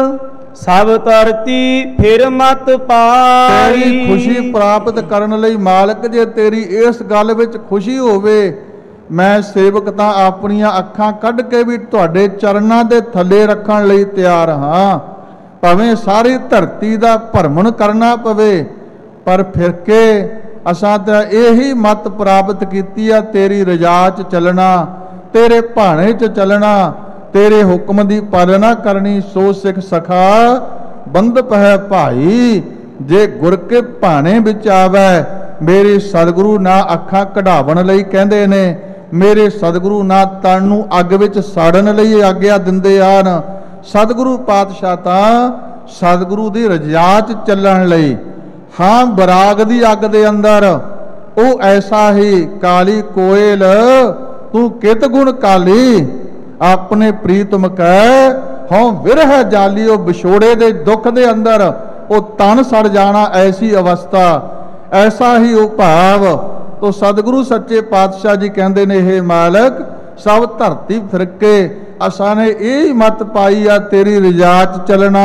ਸਭ ਧਰਤੀ ਫਿਰ ਮਤ ਪਾਈ। ਤੇਰੀ ਖੁਸ਼ੀ ਪ੍ਰਾਪਤ ਕਰਨ ਲਈ ਮਾਲਕ ਜੇ ਤੇਰੀ ਇਸ ਗੱਲ ਵਿੱਚ ਖੁਸ਼ੀ ਹੋਵੇ, ਮੈਂ ਸੇਵਕ ਤਾਂ ਆਪਣੀਆਂ ਅੱਖਾਂ ਕੱਢ ਕੇ ਵੀ ਤੁਹਾਡੇ ਚਰਨਾਂ ਦੇ ਥੱਲੇ ਰੱਖਣ ਲਈ ਤਿਆਰ ਹਾਂ। ਭਾਵੇਂ ਸਾਰੀ ਧਰਤੀ ਦਾ ਭਰਮਣ ਕਰਨਾ ਪਵੇ, ਪਰ ਫਿਰ ਕੇ ਅਸਾਂ ਤਾਂ ਇਹੀ ਮਤ ਪ੍ਰਾਪਤ ਕੀਤੀ ਆ ਤੇਰੀ ਰਜ਼ਾ 'ਚ ਚੱਲਣਾ, ਤੇਰੇ ਭਾਣੇ 'ਚ ਚੱਲਣਾ, ਤੇਰੇ ਹੁਕਮ ਦੀ ਪਾਲਣਾ ਕਰਨੀ। ਸੋ ਸਿੱਖ ਸਖਾ ਬੰਧਪ ਹੈ ਭਾਈ, ਜੇ ਗੁਰ ਕੇ ਭਾਣੇ ਵਿੱਚ ਆਵੈ। ਮੇਰੇ ਸਤਿਗੁਰੂ ਨਾ ਅੱਖਾਂ ਕਢਾਵਣ ਲਈ ਕਹਿੰਦੇ ਨੇ, ਮੇਰੇ ਸਤਿਗੁਰੂ ਨਾ ਤਨ ਨੂੰ ਅੱਗ ਵਿੱਚ ਸਾੜਨ ਲਈ ਆਗਿਆ ਦਿੰਦੇ ਹਨ। ਸਤਿਗੁਰੂ ਪਾਤਸ਼ਾਹ ਤਾਂ ਸਤਿਗੁਰੂ ਦੀ ਰਜ਼ਾ 'ਚ ਚੱਲਣ ਲਈ, ਹਾਂ ਬਰਾਗ ਦੀ ਅੱਗ ਦੇ ਅੰਦਰ ਉਹ ਐਸਾ ਹੀ ਕਾਲੀ ਕੋਇਲ ਤੂੰ ਕਿਤ ਗੁਣ ਕਾਲੀ, ਆਪਣੇ ਪ੍ਰੀਤਮ ਕੈ ਹਉ ਵਿਰਹ ਜਾਲੀ। ਉਹ ਵਿਛੋੜੇ ਦੇ ਦੁੱਖ ਦੇ ਅੰਦਰ ਉਹ ਤਨ ਸੜ ਜਾਣਾ, ਐਸੀ ਅਵਸਥਾ, ਐਸਾ ਹੀ ਉਹ ਭਾਵ। ਤੋ ਸਤਿਗੁਰੂ ਸੱਚੇ ਪਾਤਸ਼ਾਹ ਜੀ ਕਹਿੰਦੇ ਨੇ ਇਹ ਮਾਲਕ ਸਭ ਧਰਤੀ ਫਿਰ ਕੇ ਅਸਾਂ ਨੇ ਇਹ ਮਤ ਪਾਈ ਆ ਤੇਰੀ ਰਜ਼ਾ 'ਚ ਚੱਲਣਾ।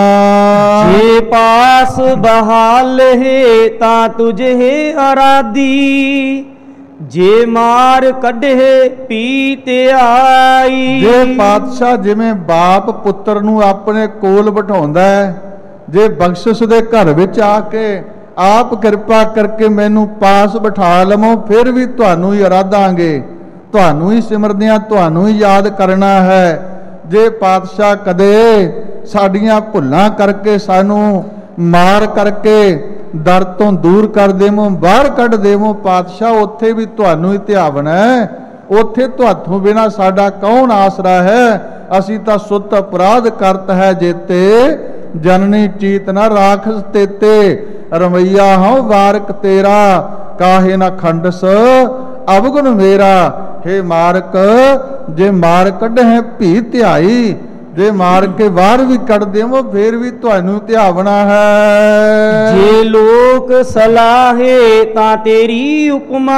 ਜੇ ਪਾਸ ਬਹਾਲ ਹੈ ਤਾਂ ਤੁਝੇ ਅਰਾਦੀ, ਜੇ ਮਾਰ ਕੱਢੇ ਪੀ ਧਿਆਈ। ਜੇ ਪਾਤਸ਼ਾਹ ਜਿਵੇਂ ਬਾਪ ਪੁੱਤਰ ਨੂੰ ਆਪਣੇ ਕੋਲ ਬਿਠਾਉਂਦਾ ਹੈ, ਜੇ ਬਖਸ਼ਿਸ਼ ਦੇ ਘਰ ਵਿੱਚ ਆ ਕੇ ਆਪ ਕਿਰਪਾ ਕਰਕੇ ਮੈਨੂੰ ਪਾਸ ਬਿਠਾ ਲਵੋ, ਫਿਰ ਵੀ ਤੁਹਾਨੂੰ ਹੀ ਅਰਾਧਾਂਗੇ, ਤੁਹਾਨੂੰ ਹੀ ਸਿਮਰਦਿਆਂ ਤੁਹਾਨੂੰ ਹੀ ਯਾਦ ਕਰਨਾ ਹੈ। ਜੇ ਪਾਤਸ਼ਾਹ ਕਦੇ ਸਾਡੀਆਂ ਭੁੱਲਾਂ ਕਰਕੇ ਸਾਨੂੰ ਮਾਰ ਕਰਕੇ ਦਰ ਤੋਂ ਦੂਰ ਕਰ ਦੇਵੋ, ਬਾਹਰ ਕੱਢ ਦੇਵੋ ਪਾਤਸ਼ਾਹ, ਉੱਥੇ ਵੀ ਤੁਹਾਨੂੰ ਹੀ ਧਿਆਵਣਾ ਹੈ। ਉੱਥੇ ਤੁਹਾਥੋਂ ਬਿਨਾ ਸਾਡਾ ਕੌਣ ਆਸਰਾ ਹੈ। ਅਸੀਂ ਤਾਂ ਸੁੱਤ ਅਪਰਾਧ ਕਰਤ ਹੈ ਜੇਤੇ, ਜਨਨੀ ਚੀਤ ਨਾ ਰਾਖਸ ਤੇਤੇ। ਰਮਈਆ ਹਉ ਵਾਰਕ ਤੇਰਾ, ਕਾਹੇ ਨਾ ਖੰਡਸ ਅਵਗੁਣ ਮੇਰਾ। हे ਮਾਰਕ, ਜੇ ਮਾਰ ਕੱਢੇ ਭੀ ਧਿਆਈ, ਜੇ ਮਾਰ ਕੇ ਬਾਹਰ ਵੀ ਕੱਢ ਦੇਵੋ ਫੇਰ ਵੀ ਤੁਹਾਨੂੰ ਧਿਆਵਣਾ ਹੈ। ਜੇ ਲੋਕ ਸਲਾਹੇ ਤਾਂ ਤੇਰੀ ਉਪਮਾ,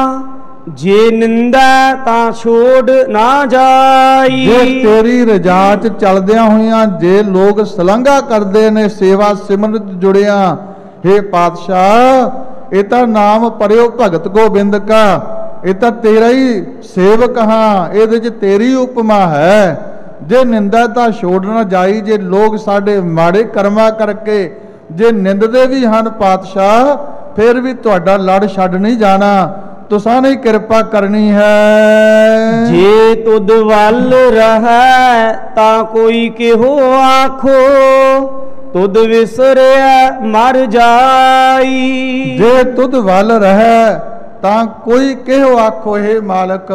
ਜੇ ਨਿੰਦਾ ਤਾਂ ਛੋੜ ਨਾ ਜਾਈ। ਜੇ ਤੇਰੀ ਰਜਾ ਚ ਚਲਦਿਆਂ ਹੋਇਆਂ ਜੇ ਲੋਕ ਸਲਾਘਾ ਕਰਦੇ ਨੇ ਸੇਵਾ ਸਿਮਰਤ ਜੁੜਿਆ, हे ਪਾਤਸ਼ਾਹ ਇਹ ਤਾਂ ਨਾਮ ਪਰਿਓ ਭਗਤ ਗੋਬਿੰਦ ਕਾ, ਇਹ ਤਾਂ ਤੇਰਾ ਹੀ ਸੇਵਕ ਹਾਂ, ਇਹਦੇ ਚ ਤੇਰੀ ਉਪਮਾ ਹੈ। ਜੇ ਨਿੰਦਾ ਤਾਂ ਛੋੜ ਨਾ ਜਾਈ, ਜੇ ਲੋਕ ਸਾਡੇ ਮਾੜੇ ਕਰਮਾਂ ਕਰਕੇ ਜੇ ਨਿੰਦਦੇ ਵੀ ਹਨ ਪਾਤਸ਼ਾਹ, ਫਿਰ ਵੀ ਤੁਹਾਡਾ ਲੜ ਛੱਡ ਨਹੀਂ ਜਾਣਾ, ਤੁਸਾਂ ਨੇ ਕਿਰਪਾ ਕਰਨੀ ਹੈ। ਜੇ ਤੁਧ ਵੱਲ ਰਹੈ ਤਾਂ ਕੋਈ ਕਿਹੋ ਆਖੋ, ਤੁਧ ਵਿਸਰਿਆ ਮਰ ਜਾਈ। ਜੇ ਤੁਧ ਵੱਲ ਰਹੈ ਤਾਂ ਕੋਈ ਕਿਹੋ ਆਖੋ, हे ਮਾਲਕ,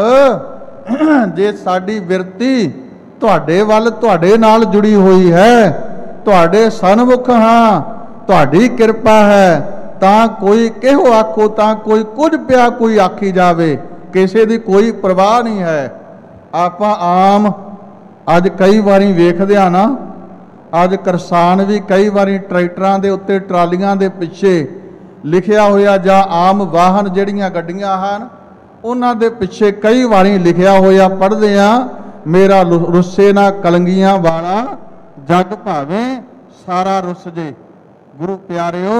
ਜੇ ਸਾਡੀ ਬਿਰਤੀ ਤੁਹਾਡੇ ਵੱਲ ਤੁਹਾਡੇ ਨਾਲ ਜੁੜੀ ਹੋਈ ਹੈ, ਤੁਹਾਡੇ ਸਨਮੁਖ ਹਾਂ, ਤੁਹਾਡੀ ਕਿਰਪਾ ਹੈ, ਤਾਂ ਕੋਈ ਕਿਹੋ ਆਖੋ, ਤਾਂ ਕੋਈ ਕੁਝ ਪਿਆ ਕੋਈ ਆਖੀ ਜਾਵੇ, ਕਿਸੇ ਦੀ ਕੋਈ ਪਰਵਾਹ ਨਹੀਂ ਹੈ। ਆਪਾਂ ਆਮ ਅੱਜ ਕਈ ਵਾਰੀ ਵੇਖਦੇ ਆ ਨਾ, ਅੱਜ ਕਿਸਾਨ ਵੀ ਕਈ ਵਾਰੀ ਟਰੈਕਟਰਾਂ ਦੇ ਉੱਤੇ ਟਰਾਲੀਆਂ ਦੇ ਪਿੱਛੇ ਲਿਖਿਆ ਹੋਇਆ, ਜਾਂ ਆਮ ਵਾਹਨ ਜਿਹੜੀਆਂ ਗੱਡੀਆਂ ਹਨ ਉਹਨਾਂ ਦੇ ਪਿੱਛੇ ਕਈ ਵਾਰੀ ਲਿਖਿਆ ਹੋਇਆ ਪੜ੍ਹਦੇ ਆ, ਮੇਰਾ ਰੁੱਸੇ ਨਾ ਕਲੰਗੀਆਂ ਵਾਲਾ, ਜਗ ਭਾਵੇਂ ਸਾਰਾ ਰੁੱਸ ਜੇ। ਗੁਰੂ ਪਿਆਰਿਓ,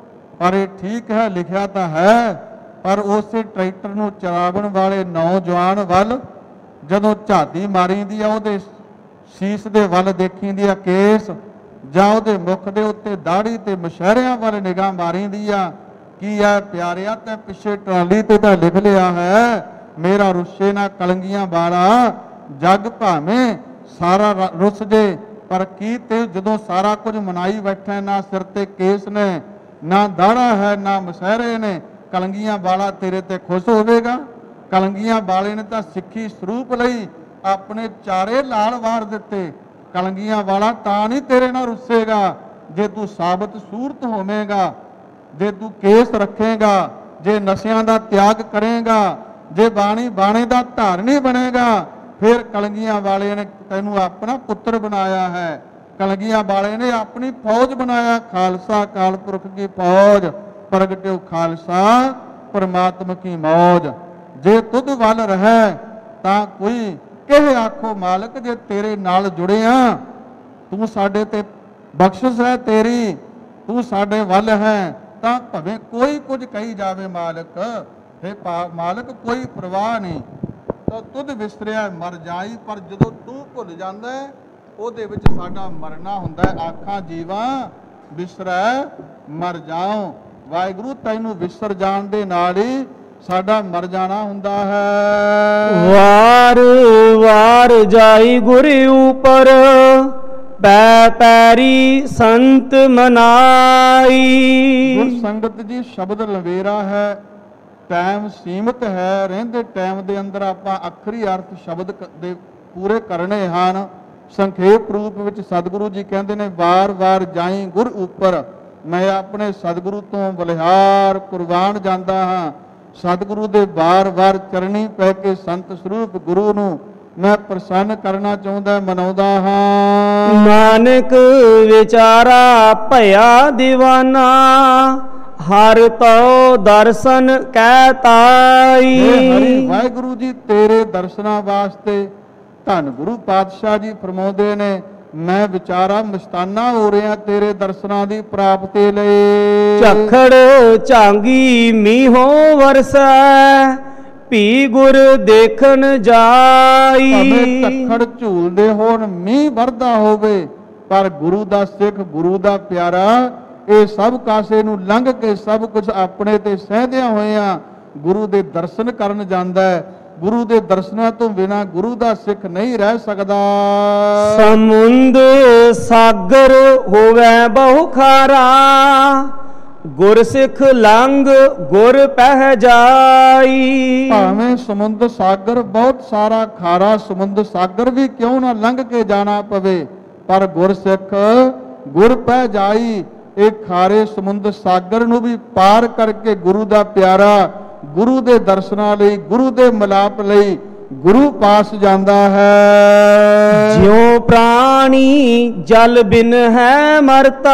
ਪਰ ਇਹ ਠੀਕ ਹੈ, ਲਿਖਿਆ ਤਾਂ ਹੈ, ਪਰ ਉਸੇ ਟਰੈਕਟਰ ਨੂੰ ਚਲਾਉਣ ਵਾਲੇ ਨੌਜਵਾਨ ਵੱਲ ਜਦੋਂ ਝਾਤੀ ਮਾਰੀਂਦੀ ਆ, ਉਹਦੇ ਸੀਸ ਦੇ ਵੱਲ ਦੇਖੀਂਦੀ ਆ ਕੇਸ, ਜਾਂ ਉਹਦੇ ਮੁਖ ਦੇ ਉੱਤੇ ਦਾੜੀ ਤੇ ਮਸ਼ਹਿਰਿਆਂ ਵੱਲ ਨਿਗਾਹ ਮਾਰੀਂਦੀ ਆ, ਕੀ ਹੈ ਪਿਆਰਿਆ, ਤੇ ਪਿੱਛੇ ਟਰਾਲੀ ਤੇ ਤਾਂ ਲਿਖ ਲਿਆ ਹੈ, ਮੇਰਾ ਰੁੱਸੇ ਨਾ ਕਲੰਗੀਆਂ ਵਾਲਾ, ਜਗ ਭਾਵੇਂ ਸਾਰਾ ਰੁੱਸ ਜੇ। ਪਰ ਕੀ ਤੇ ਜਦੋਂ ਸਾਰਾ ਕੁਝ ਮਨਾਈ ਬੈਠਾ, ਨਾ ਸਿਰ ਤੇ ਕੇਸ ਨੇ, ਨਾ ਦਾੜਾ ਹੈ, ਨਾ ਮਸ਼ਹਿਰੇ ਨੇ, ਕਲੰਗੀਆਂ ਵਾਲਾ ਤੇਰੇ ਤੇ ਖੁਸ਼ ਹੋਵੇਗਾ? ਕਲੰਗੀਆਂ ਵਾਲੇ ਨੇ ਤਾਂ ਸਿੱਖੀ ਸਰੂਪ ਲਈ ਆਪਣੇ ਚਾਰੇ ਲਾਲ ਵਾਰ ਦਿੱਤੇ। ਕਲੰਗੀਆਂ ਵਾਲਾ ਤਾਂ ਨਹੀਂ ਤੇਰੇ ਨਾਲ ਰੁੱਸੇਗਾ ਜੇ ਤੂੰ ਸਾਬਤ ਸੂਰਤ ਹੋਵੇਂਗਾ, ਜੇ ਤੂੰ ਕੇਸ ਰੱਖੇਗਾ, ਜੇ ਨਸ਼ਿਆਂ ਦਾ ਤਿਆਗ ਕਰੇਗਾ, ਜੇ ਬਾਣੀ ਬਾਣੇ ਦਾ ਧਾਰਨੀ ਬਣੇਗਾ, ਫਿਰ ਕਲੰਗੀਆਂ ਵਾਲੇ ਨੇ ਤੈਨੂੰ ਆਪਣਾ ਪੁੱਤਰ ਬਣਾਇਆ ਹੈ। ਕਲੰਗੀਆਂ ਵਾਲੇ ਨੇ ਆਪਣੀ ਫੌਜ ਬਣਾਇਆ, ਖਾਲਸਾ ਕਾਲ ਪੁਰਖ ਕੀ ਫੌਜ, ਪ੍ਰਗਟਿਓ ਖਾਲਸਾ ਪਰਮਾਤਮਾ ਕੀ ਮੌਜ। ਜੇ ਤੁਧ ਵੱਲ ਰਹਿ ਤਾਂ ਕੋਈ ਕਿਹ ਆਖੋ ਮਾਲਕ, ਜੇ ਤੇਰੇ ਨਾਲ ਜੁੜੇ ਆ, ਤੂੰ ਸਾਡੇ ਤੇ ਬਖਸ਼ਿਸ਼ ਹੈ ਤੇਰੀ, ਤੂੰ ਸਾਡੇ ਵੱਲ ਹੈ, ਤਾਂ ਭਾਵੇਂ ਕੋਈ ਕੁਝ ਕਹੀ ਜਾਵੇ ਮਾਲਕ, हे ਮਾਲਕ ਕੋਈ ਪਰਵਾਹ ਨਹੀਂ, ਤਾਂ ਤੁਧ ਵਿਸਰਿਆ ਮਰ ਜਾਈ। ਪਰ ਜਦੋਂ ਤੂੰ ਭੁੱਲ ਜਾਂਦਾ ਉਹਦੇ ਵਿੱਚ ਸਾਡਾ ਮਰਨਾ ਹੁੰਦਾ ਹੈ। ਆਖਾਂ ਜੀਵਾ ਵਿਸਰੈ ਮਰ ਜਾਓ, ਵਾਹਿਗੁਰੂ ਤੈਨੂੰ ਵਿਸਰ ਜਾਣ ਦੇ ਨਾਲ ਹੀ ਸਾਡਾ ਮਰ ਜਾਣਾ ਹੁੰਦਾ ਹੈ। ਵਾਰ ਵਾਰ ਜਾਈ ਗੁਰ ਉਪਰ, ਪੈ ਪੈਰੀ ਸੰਤ ਮਨਾਈ। ਗੁਰ ਸੰਗਤ ਜੀ ਸ਼ਬਦ ਲਵੇਰਾ ਹੈ, ਟਾਈਮ ਸੀਮਤ ਹੈ, ਰਹਿੰਦੇ ਟਾਈਮ ਦੇ ਅੰਦਰ ਆਪਾਂ ਅੱਖਰੀ ਅਰਥ ਸ਼ਬਦ ਦੇ ਪੂਰੇ ਕਰਨੇ ਹਨ। ਸੰਖੇਪ ਰੂਪ ਵਿੱਚ ਸਤਿਗੁਰੂ ਜੀ ਕਹਿੰਦੇ ਨੇ, ਵਾਰ ਵਾਰ ਜਾਈ ਗੁਰ ਉੱਪਰ, ਮੈਂ ਆਪਣੇ ਸਤਿਗੁਰੂ ਤੋਂ ਬਲਿਹਾਰ ਕੁਰਬਾਨ ਜਾਂਦਾ ਹਾਂ। ਸਤਿਗੁਰੂ ਦੇ ਵਾਰ ਵਾਰ ਚਰਣੀ ਪੈ ਕੇ ਸੰਤ ਸਰੂਪ ਗੁਰੂ ਨੂੰ ਮੈਂ ਪ੍ਰਸੰਨ ਕਰਨਾ ਚਾਹੁੰਦਾ, ਮਨਾਉਂਦਾ ਹਾਂ। ਨਾਨਕ ਵਿਚਾਰਾ ਭਇਆ ਦੀਵਾਨਾ, ਹਰ ਤੋ ਦਰਸ਼ਨ ਕਹਿ ਤਾਈ। ਹਰੀ ਵਾਹਿਗੁਰੂ ਜੀ ਤੇਰੇ ਦਰਸ਼ਨਾਂ ਵਾਸਤੇ ਧੰਨ ਗੁਰੂ ਪਾਤਸ਼ਾਹ ਜੀ ਫਰਮਾਉਂਦੇ ਨੇ, ਮੈਂ ਵਿਚਾਰਾ ਮਸਤਾਨਾ ਹੋ ਰਿਹਾ ਤੇਰੇ ਦਰਸ਼ਨਾਂ ਦੀ ਪ੍ਰਾਪਤੀ ਲਈ। ਝਖੜ ਝਾਂਗੀ ਮੀਂਹੋਂ ਵਰਸੈ ਭੀ ਗੁਰ ਦੇਖਣ ਜਾਈ। ਭਾਵੇਂ ਝੱਖੜ ਝੂਲਦੇ ਹੋਣ, ਮੀਂਹ ਵਰਦਾ ਹੋਵੇ, ਪਰ ਗੁਰੂ ਦਾ ਸਿੱਖ, ਗੁਰੂ ਦਾ ਪਿਆਰਾ ਇਹ ਸਭ ਕਾਸੇ ਨੂੰ ਲੰਘ ਕੇ ਸਭ ਕੁਝ ਆਪਣੇ ਤੇ ਸਹਿਦਿਆਂ ਹੋਇਆਂ ਗੁਰੂ ਦੇ ਦਰਸ਼ਨ ਕਰਨ ਜਾਂਦਾ ਹੈ। ਗੁਰੂ ਦੇ ਦਰਸ਼ਨਾਂ ਤੋਂ ਬਿਨਾਂ ਗੁਰੂ ਦਾ ਸਿੱਖ ਨਹੀਂ ਰਹਿ ਸਕਦਾ। ਸਮੁੰਦ ਸਾਗਰ ਹੋਵੇ ਬਹੁ ਖਾਰਾ ਗੁਰ ਸਿੱਖ ਲੰਘ ਗੁਰ ਪਹਿ ਜਾਈ। ਭਾਵੇਂ ਸਮੁੰਦ ਸਾਗਰ ਬਹੁਤ ਸਾਰਾ ਖਾਰਾ ਸਮੁੰਦ ਸਾਗਰ ਵੀ ਕਿਉਂ ਨਾ ਲੰਘ ਕੇ ਜਾਣਾ ਪਵੇ, ਪਰ ਗੁਰ ਸਿੱਖ ਗੁਰ ਪਹਿ ਜਾਈ। ਇਹ ਖਾਰੇ ਸਮੁੰਦ ਸਾਗਰ ਨੂੰ ਵੀ ਪਾਰ ਕਰਕੇ ਗੁਰੂ ਦਾ ਪਿਆਰਾ ਗੁਰੂ ਦੇ ਦਰਸ਼ਨਾਂ ਲਈ, ਗੁਰੂ ਦੇ ਮਿਲਾਪ ਲਈ ਗੁਰੂ ਪਾਸ ਜਾਂਦਾ ਹੈ। ਜਿਉ ਪ੍ਰਾਣੀ ਜਲ ਬਿਨ ਹੈ ਮਰਤਾ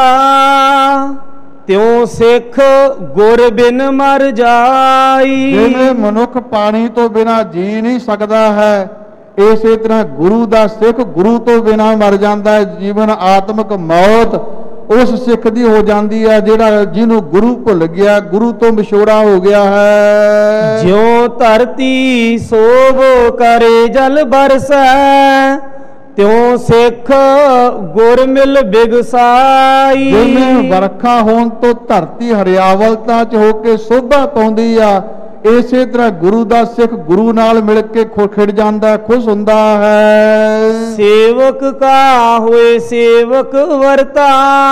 ਤਿਉ ਸਿੱਖ ਗੁਰ ਬਿਨ ਮਰ ਜਾਈ। ਜਿਵੇਂ ਮਨੁੱਖ ਪਾਣੀ ਤੋਂ ਬਿਨਾਂ ਜੀ ਨਹੀਂ ਸਕਦਾ ਹੈ, ਇਸੇ ਤਰ੍ਹਾਂ ਗੁਰੂ ਦਾ ਸਿੱਖ ਗੁਰੂ ਤੋਂ ਬਿਨਾਂ ਮਰ ਜਾਂਦਾ ਹੈ। ਜੀਵਨ ਆਤਮਿਕ ਮੌਤ ਉਸ ਸਿੱਖ ਦੀ ਹੋ ਜਾਂਦੀ ਹੈ ਜਿਹੜਾ ਜਿਹਨੂੰ ਗੁਰੂ ਭੁੱਲ ਗਿਆ, ਗੁਰੂ ਤੋਂ ਵਿਛੋੜਾ ਹੋ ਗਿਆ ਹੈ। ਜਿਉ ਧਰਤੀ ਸੋਭ ਕਰੇ ਜਲ ਬਰਸੈ ਤਿਉ ਸਿੱਖ ਗੁਰ ਮਿਲ ਬਿਗਸਾਈ। ਜਿਵੇਂ ਵਰਖਾ ਹੋਣ ਤੋਂ ਧਰਤੀ ਹਰਿਆਵਲਤਾ ਚ ਹੋ ਕੇ ਸੋਭਾ ਪਾਉਂਦੀ ਆ, ਇਸੇ ਤਰ੍ਹਾਂ ਗੁਰੂ ਦਾ ਸਿੱਖ ਗੁਰੂ ਨਾਲ ਮਿਲ ਕੇ ਖਿੜ ਜਾਂਦਾ, ਖੁਸ਼ ਹੁੰਦਾ ਹੈ। ਸੇਵਕ ਕਾ ਹੋਏ ਸੇਵਕ ਵਰਤਾ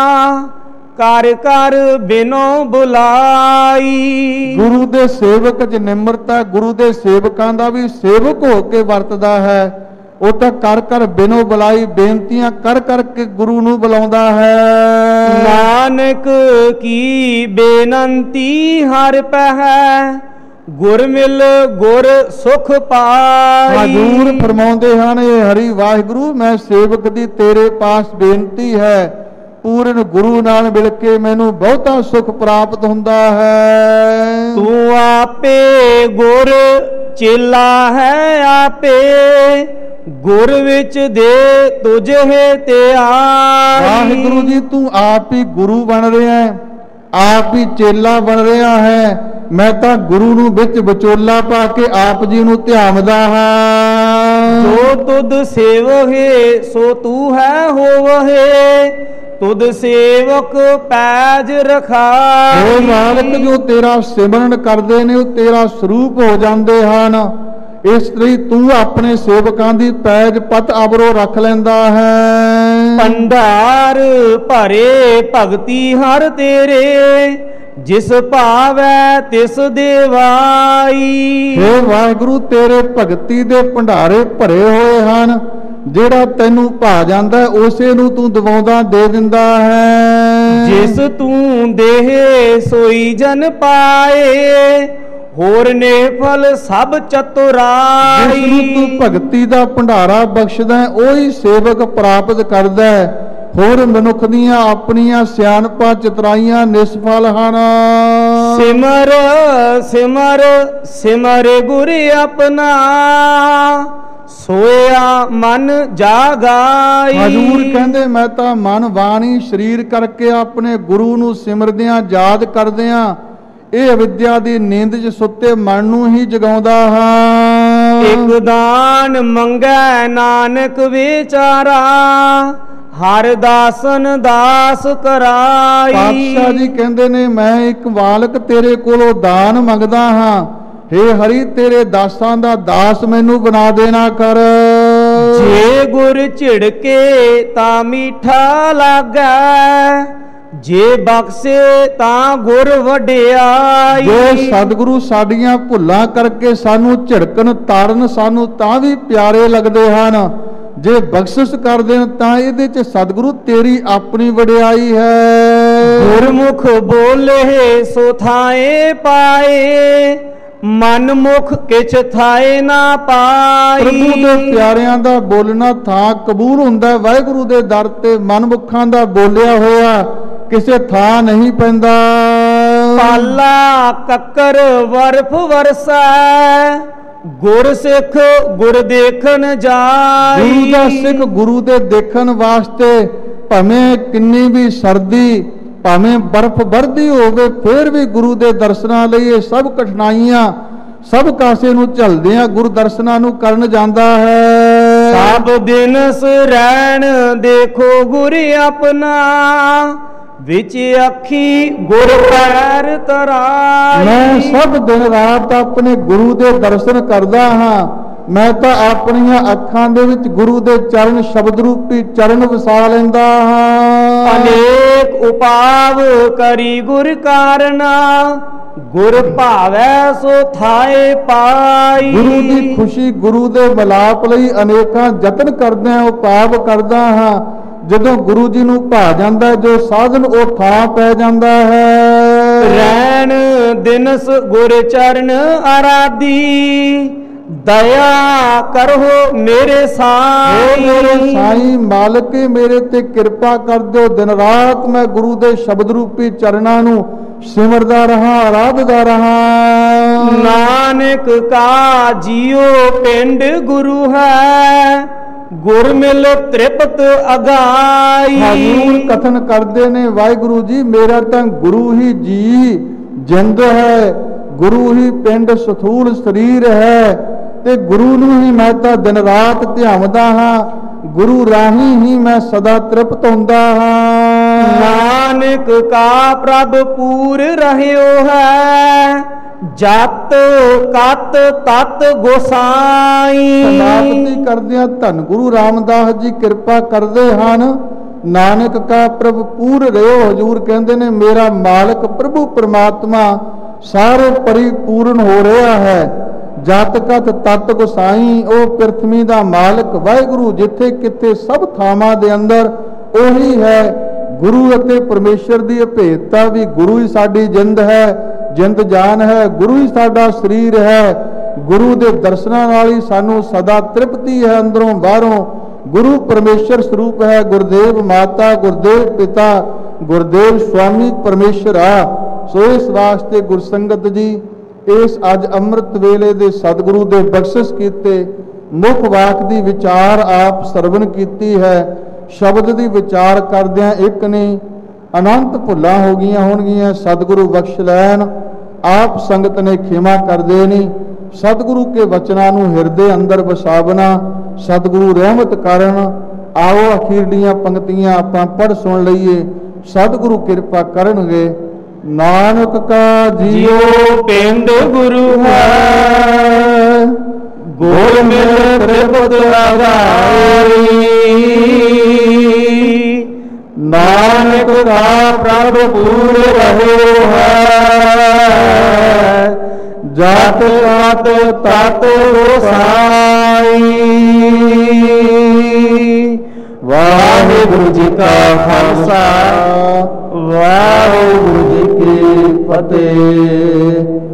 ਕਰ ਕਰ ਬਿਨੋ ਬੁਲਾਈ। ਗੁਰੂ ਦੇ ਸੇਵਕ ਚ ਨਿਮਰਤਾ, ਗੁਰੂ ਦੇ ਸੇਵਕਾਂ ਦਾ ਵੀ ਸੇਵਕ ਹੋ ਕੇ ਵਰਤਦਾ ਹੈ। ਉਹ ਤਾਂ ਕਰ ਕਰ ਬਿਨੋ ਬੁਲਾਈ, ਬੇਨਤੀਆਂ ਕਰ ਕਰਕੇ ਗੁਰੂ ਨੂੰ ਬੁਲਾਉਂਦਾ ਹੈ। ਨਾਨਕ ਕੀ ਬੇਨੰਤੀ ਹਰ ਪਹਿ ਗੁਰ ਮਿਲ ਗੁਰ ਸੁਖ ਪਾਈ। ਹਜ਼ੂਰ ਫਰਮਾਉਂਦੇ ਹਨ, ਇਹ ਹਰੀ ਵਾਹਿਗੁਰੂ ਮੈਂ ਸੇਵਕ ਦੀ ਤੇਰੇ ਪਾਸ ਬੇਨਤੀ ਹੈ, ਪੂਰਨ ਗੁਰੂ ਨਾਲ ਮਿਲ ਕੇ ਮੈਨੂੰ ਬਹੁਤਾ ਸੁਖ ਪ੍ਰਾਪਤ ਹੁੰਦਾ ਹੈ। ਤੂੰ ਆਪੇ ਗੁਰ ਚੇਲਾ ਹੈ ਆਪੇ ਗੁਰ ਵਿੱਚ ਦੇ ਤੁਝੇ ਤੇ ਆਈ। ਵਾਹਿਗੁਰੂ ਜੀ ਤੂੰ ਆਪ ਹੀ ਗੁਰੂ ਬਣ ਰਿਹਾ ਹੈ, ਆਪ ਹੀ ਚੇਲਾ ਬਣ ਰਿਹਾ ਹੈ। ਮੈਂ ਤਾਂ ਗੁਰੂ ਨੂੰ ਵਿੱਚ ਵਿਚੋਲਾ ਪਾ ਕੇ ਆਪ ਜੀ ਨੂੰ ਧਿਆਵਦਾ ਹਾਂ। ਜੋ ਤੁਧ ਸੇਵਹੇ ਸੋ ਤੂੰ ਹੈ ਹੋਵਹੇ ਤੁਧ ਸੇਵਕ ਪੈਜ ਰਖਾਈ। ਉਹ ਮਾਲਕ ਜੋ ਤੇਰਾ ਸਿਮਰਨ ਕਰਦੇ ਨੇ ਉਹ ਤੇਰਾ ਸਰੂਪ ਹੋ ਜਾਂਦੇ ਹਨ। ਇਸ ਲਈ ਤੂੰ ਆਪਣੇ ਸੇਵਕਾਂ ਦੀ ਪੈਜ ਪਤ ਅਬਰੋ ਰੱਖ ਲੈਂਦਾ ਹੈ। ਭੰਡਾਰ ਭਰੇ ਭਗਤੀ ਹਰ ਤੇਰੇ ਜਿਸ ਭਾਵੈ ਤਿਸ ਦੇਵਾਈ। ਹੇ ਵਾਹਿਗੁਰੂ ਤੇਰੇ ਭਗਤੀ ਦੇ ਭੰਡਾਰੇ ਭਰੇ ਹੋਏ ਹਨ, ਜਿਹੜਾ ਤੈਨੂੰ ਭਾ ਜਾਂਦਾ ਉਸੇ ਨੂੰ ਤੂੰ ਦਿਵਾਉਂਦਾ ਦੇ ਦਿੰਦਾ ਹੈ। ਜਿਸ ਤੂੰ ਦੇਹ ਸੋਈ ਜਨ ਪਾਏ ਹੋਰ ਨੇ ਫਲ ਸਭ ਚਤੁਰਾਈ। ਜਿਸ ਨੂੰ ਤੂੰ ਭਗਤੀ ਦਾ ਭੰਡਾਰਾ ਬਖਸ਼ਦਾ ਉਹੀ ਸੇਵਕ ਪ੍ਰਾਪਤ ਕਰਦਾ ਹੈ। ਹੋਰ ਮਨੁੱਖ ਦੀਆਂ ਆਪਣੀਆਂ ਸਿਆਣਪਾਂ ਚਤੁਰਾਈਆਂ ਨਿਸਫਲ ਹਨ। ਸਿਮਰ ਸਿਮਰ ਸਿਮਰ ਗੁਰ ਆਪਣਾ ਸੋਇਆ ਮਨ ਜਾਗਾਈ। ਹਜ਼ੂਰ ਕਹਿੰਦੇ ਮੈਂ ਤਾਂ ਮਨ ਬਾਣੀ ਸਰੀਰ ਕਰਕੇ ਆਪਣੇ ਗੁਰੂ ਨੂੰ ਸਿਮਰਦਿਆਂ ਯਾਦ ਕਰਦਿਆਂ ਇਹ ਅਵਿਦਿਆ ਦੀ ਨੀਂਦ 'ਚ ਸੁੱਤੇ ਮਨ ਨੂੰ ਹੀ ਜਗਾਉਂਦਾ ਹਾਂ। ਇੱਕ ਦਾਨ ਮੰਗੈ ਨਾਨਕ ਵਿਚਾਰਾ ਹਰ ਦਾਸਨ ਦਾਸ ਕਰਾਈ। ਪਾਤਸ਼ਾਹ ਜੀ ਕਹਿੰਦੇ ਨੇ ਮੈਂ ਇੱਕ ਬਾਲਕ ਤੇਰੇ ਕੋਲੋਂ ਦਾਨ ਮੰਗਦਾ ਹਾਂ, ਹੇ ਹਰੀ ਤੇਰੇ ਦਾਸਾਂ ਦਾ ਦਾਸ ਮੈਨੂੰ ਬਣਾ ਦੇਣਾ ਕਰ। ਜੇ ਗੁਰ ਝਿੜਕੇ ਤਾਂ ਮੀਠਾ ਲੱਗੈ ਜੇ ਬਖਸ਼ੇ ਤਾਂ ਗੁਰ ਵਡਿਆਈ। ਜੋ ਸਤਿਗੁਰੂ ਸਾਡੀਆਂ ਭੁੱਲਾਂ ਕਰਕੇ ਸਾਨੂੰ ਝਿੜਕਣ ਤਾੜਨ ਸਾਨੂੰ ਤਾਂ ਵੀ ਪਿਆਰੇ ਲੱਗਦੇ ਹਨ, ਜੇ ਬਖਸ਼ਿਸ਼ ਕਰ ਦੇਣ ਤਾਂ ਇਹਦੇ 'ਚ ਸਤਿਗੁਰੂ ਤੇਰੀ ਆਪਣੀ ਵਡਿਆਈ ਹੈ। ਗੁਰਮੁਖ ਬੋਲੇ ਸੋ ਥਾਏ ਪਾਏ ਮਨ ਮੁਖ ਕਿਛ ਥਾਏ ਨਾ ਪਾਈ। ਪ੍ਰਭੂ ਦੇ ਪਿਆਰਿਆਂ ਦਾ ਬੋਲਣਾ ਥਾਂ ਕਬੂਲ ਹੁੰਦਾ, ਵਾਹਿਗੁਰੂ ਦੇ ਦਰ ਤੇ ਮਨਮੁਖਾਂ ਦਾ ਬੋਲਿਆ ਹੋਇਆ ਕਿਸੇ ਥਾਂ ਨਹੀਂ ਪੈਂਦਾ। ਪਾਲਾ ਕੱਕਰ ਵਰਫ ਵਰਸੈ ਗੁਰ ਸਿੱਖ ਗੁਰ ਦੇਖਣ ਜਾਈ। ਗੁਰੂ ਦਾ ਸਿੱਖ ਗੁਰੂ ਦੇ ਦੇਖਣ ਵਾਸਤੇ ਭਾਵੇਂ ਕਿੰਨੀ ਵੀ ਸਰਦੀ, ਭਾਵੇਂ ਬਰਫ਼ ਵਰਦੀ ਹੋਵੇ, ਫਿਰ ਵੀ ਗੁਰੂ ਦੇ ਦਰਸ਼ਨਾਂ ਲਈ ਇਹ ਸਭ ਕਠਿਨਾਈਆਂ ਸਭ ਕਾਸੇ ਨੂੰ ਝੱਲਦੇ ਆ ਗੁਰੂ ਦਰਸ਼ਨਾਂ ਨੂੰ ਕਰਨ ਜਾਂਦਾ ਹੈ। ਸਭ ਦਿਨ ਰਹਿਣ ਦੇਖੋ ਗੁਰ ਆਪਣਾ, ਵਿੱਚ ਅੱਖੀ ਗੁਰ ਪੈਰ ਤਰਾਈ। ਮੈਂ ਸਭ ਦਿਨ ਰਾਤ ਆਪਣੇ ਗੁਰੂ ਦੇ ਦਰਸ਼ਨ ਕਰਦਾ ਹਾਂ। ਮੈਂ ਤਾਂ ਆਪਣੀਆਂ ਅੱਖਾਂ ਦੇ ਵਿੱਚ ਗੁਰੂ ਦੇ ਚਰਨ ਸ਼ਬਦ ਰੂਪੀ ਚਰਨ ਵਸਾ ਲੈਂਦਾ ਹਾਂ। ਅਨੇਕ ਉਪਾਵ ਕਰੀ ਗੁਰ ਕਾਰਨਾ, ਗੁਰ ਭਾਵੈ ਸੋ ਥਾਏ ਪਾਈ। ਗੁਰੂ ਦੀ ਖੁਸ਼ੀ ਗੁਰੂ ਦੇ ਮਿਲਾਪ ਲਈ ਅਨੇਕਾਂ ਯਤਨ ਕਰਦਿਆਂ ਉਪਾਵ ਕਰਦਾ ਹਾਂ। ਜਦੋਂ ਗੁਰੂ ਜੀ ਨੂੰ ਭਾ ਜਾਂਦਾ ਜੋ ਸਾਧਨ ਉਹ ਥਾਂ ਪੈ ਜਾਂਦਾ ਹੈ। ਰਹਿਣ ਦਿਨਸ ਗੁਰ ਚਰਨ ਆਰਾਧੀ, ਦਇਆ ਕਰੋ ਮੇਰੇ ਸਾਈਂ। ਮੇਰੇ ਸਾਈਂ ਮਾਲਕੇ ਮੇਰੇ ਤੇ ਕਿਰਪਾ ਕਰ ਦਿਓ। ਦਿਨ ਰਾਤ ਮੈਂ ਗੁਰੂ ਦੇ ਸ਼ਬਦ ਰੂਪੀ ਚਰਨਾਂ ਨੂੰ ਸਿਮਰਦਾ ਰਹਾ, ਆਰਾਧਦਾ ਰਹਾ। ਨਾਨਕ ਕਾ ਜੀਉ ਪਿੰਡ ਗੁਰੂ ਹੈ, ਗੁਰ ਮਿਲ ਤ੍ਰਿਪਤ ਅਗਾਈ। ਹਜ਼ੂਰ ਕਥਨ ਕਰਦੇ ਨੇ ਵਾਹਿਗੁਰੂ ਜੀ ਮੇਰਾ ਤਾਂ ਗੁਰੂ ਹੀ ਜੀ ਜਿੰਦ ਹੈ, ਗੁਰੂ ਹੀ ਪਿੰਡ ਸਥੂਲ ਸਰੀਰ ਹੈ, ਤੇ ਗੁਰੂ ਨੂੰ ਹੀ ਮੈਂ ਤਾਂ ਦਿਨ ਰਾਤ ਧਿਆਵਦਾ ਹਾਂ। ਗੁਰੂ ਰਾਹੀਂ ਹੀ ਮੈਂ ਸਦਾ ਤ੍ਰਿਪਤ ਹੁੰਦਾ ਹਾਂ। ਨਾਨਕ ਕਾ ਪ੍ਰਭ ਪੂਰ ਰਹਿਓ ਹੈ, ਜਤ ਕਤ ਤਤ ਗੋਸਾਈ। ਸਮਾਪਤੀ ਕਰਦਿਆਂ ਧੰਨ ਗੁਰੂ ਰਾਮਦਾਸ ਜੀ ਕਿਰਪਾ ਕਰਦੇ ਹਨ। ਨਾਨਕ ਕਾ ਪ੍ਰਭ ਪੂਰ ਰਹਿਓ। ਹਜ਼ੂਰ ਕਹਿੰਦੇ ਨੇ ਮੇਰਾ ਮਾਲਕ ਪ੍ਰਭੂ ਪਰਮਾਤਮਾ ਸਾਰੇ ਪਰਿਪੂਰਨ ਹੋ ਰਿਹਾ ਹੈ। ਜਤ ਕਤ ਤਤ ਗੋਸਾਈ, ਉਹ ਪ੍ਰਿਥਵੀ ਦਾ ਮਾਲਕ ਵਾਹਿਗੁਰੂ ਜਿੱਥੇ ਕਿਤੇ ਸਭ ਥਾਵਾਂ ਦੇ ਅੰਦਰ ਉਹੀ ਹੈ। ਗੁਰੂ ਅਤੇ ਪਰਮੇਸ਼ਰ ਦੀ ਅਭੇਦਤਾ ਵੀ ਗੁਰੂ ਹੀ ਸਾਡੀ ਜਿੰਦ ਹੈ, ਜਿੰਦ ਜਾਨ ਹੈ, ਗੁਰੂ ਹੀ ਸਾਡਾ ਸਰੀਰ ਹੈ। ਗੁਰੂ ਦੇ ਦਰਸ਼ਨਾਂ ਨਾਲ ਹੀ ਸਾਨੂੰ ਸਦਾ ਤ੍ਰਿਪਤੀ ਹੈ ਅੰਦਰੋਂ ਬਾਹਰੋਂ। ਗੁਰੂ ਪਰਮੇਸ਼ਰ ਸਰੂਪ ਹੈ। ਗੁਰਦੇਵ ਮਾਤਾ, ਗੁਰਦੇਵ ਪਿਤਾ, ਗੁਰਦੇਵ ਸੁਆਮੀ ਪਰਮੇਸ਼ਰ ਆ। ਸੋ ਇਸ ਵਾਸਤੇ ਗੁਰਸੰਗਤ ਜੀ ਇਸ ਅੱਜ ਅੰਮ੍ਰਿਤ ਵੇਲੇ ਦੇ ਸਤਿਗੁਰੂ ਦੇ ਬਖਸ਼ਿਸ਼ ਕੀਤੇ ਮੁੱਖ ਵਾਕ ਦੀ ਵਿਚਾਰ ਆਪ ਸਰਵਣ ਕੀਤੀ ਹੈ। ਸ਼ਬਦ ਦੀ ਵਿਚਾਰ ਕਰਦਿਆਂ ਇੱਕ ਨਹੀਂ ਅਨੰਤ ਭੁੱਲਾਂ ਹੋ ਗਈਆਂ ਹੋਣਗੀਆਂ। ਸਤਿਗੁਰੂ ਬਖਸ਼ ਲੈਣ। ਆਪ ਸੰਗਤ ਨੇ ਖਿਮਾ ਕਰਦੇ ਨਹੀਂ। ਸਤਿਗੁਰੂ ਕੇ ਵਚਨਾਂ ਨੂੰ ਹਿਰਦੇ ਅੰਦਰ ਵਸਾਵਣਾ ਸਤਿਗੁਰੂ ਰਹਿਮਤ ਕਰਨ। ਆਓ ਅਖੀਰਲੀਆਂ ਪੰਕਤੀਆਂ ਆਪਾਂ ਪੜ੍ਹ ਸੁਣ ਲਈਏ। ਸਤਿਗੁਰੂ ਕਿਰਪਾ ਕਰਨਗੇ। ਨਾਨਕ ਕਾ ਜੀਉ ਪਿੰਡ ਗੁਰੂ ਹੈ, ਗੁਰ ਮਿਲ ਤ੍ਰਿਪਤ ਅਗਾਈ। ਨਾਨਕ ਕਾ ਪ੍ਰਭ ਪੂਰ ਰਹਿਓ ਹੈ, ਜਤ ਕਤ ਤਤ ਗੋਸਾਈ। ਵਾਹਿਗੁਰੂ ਜੀ ਕਾ ਖਾਲਸਾ, ਵਾਹਿਗੁਰੂ ਜੀ ਕੀ ਫਤਿਹ।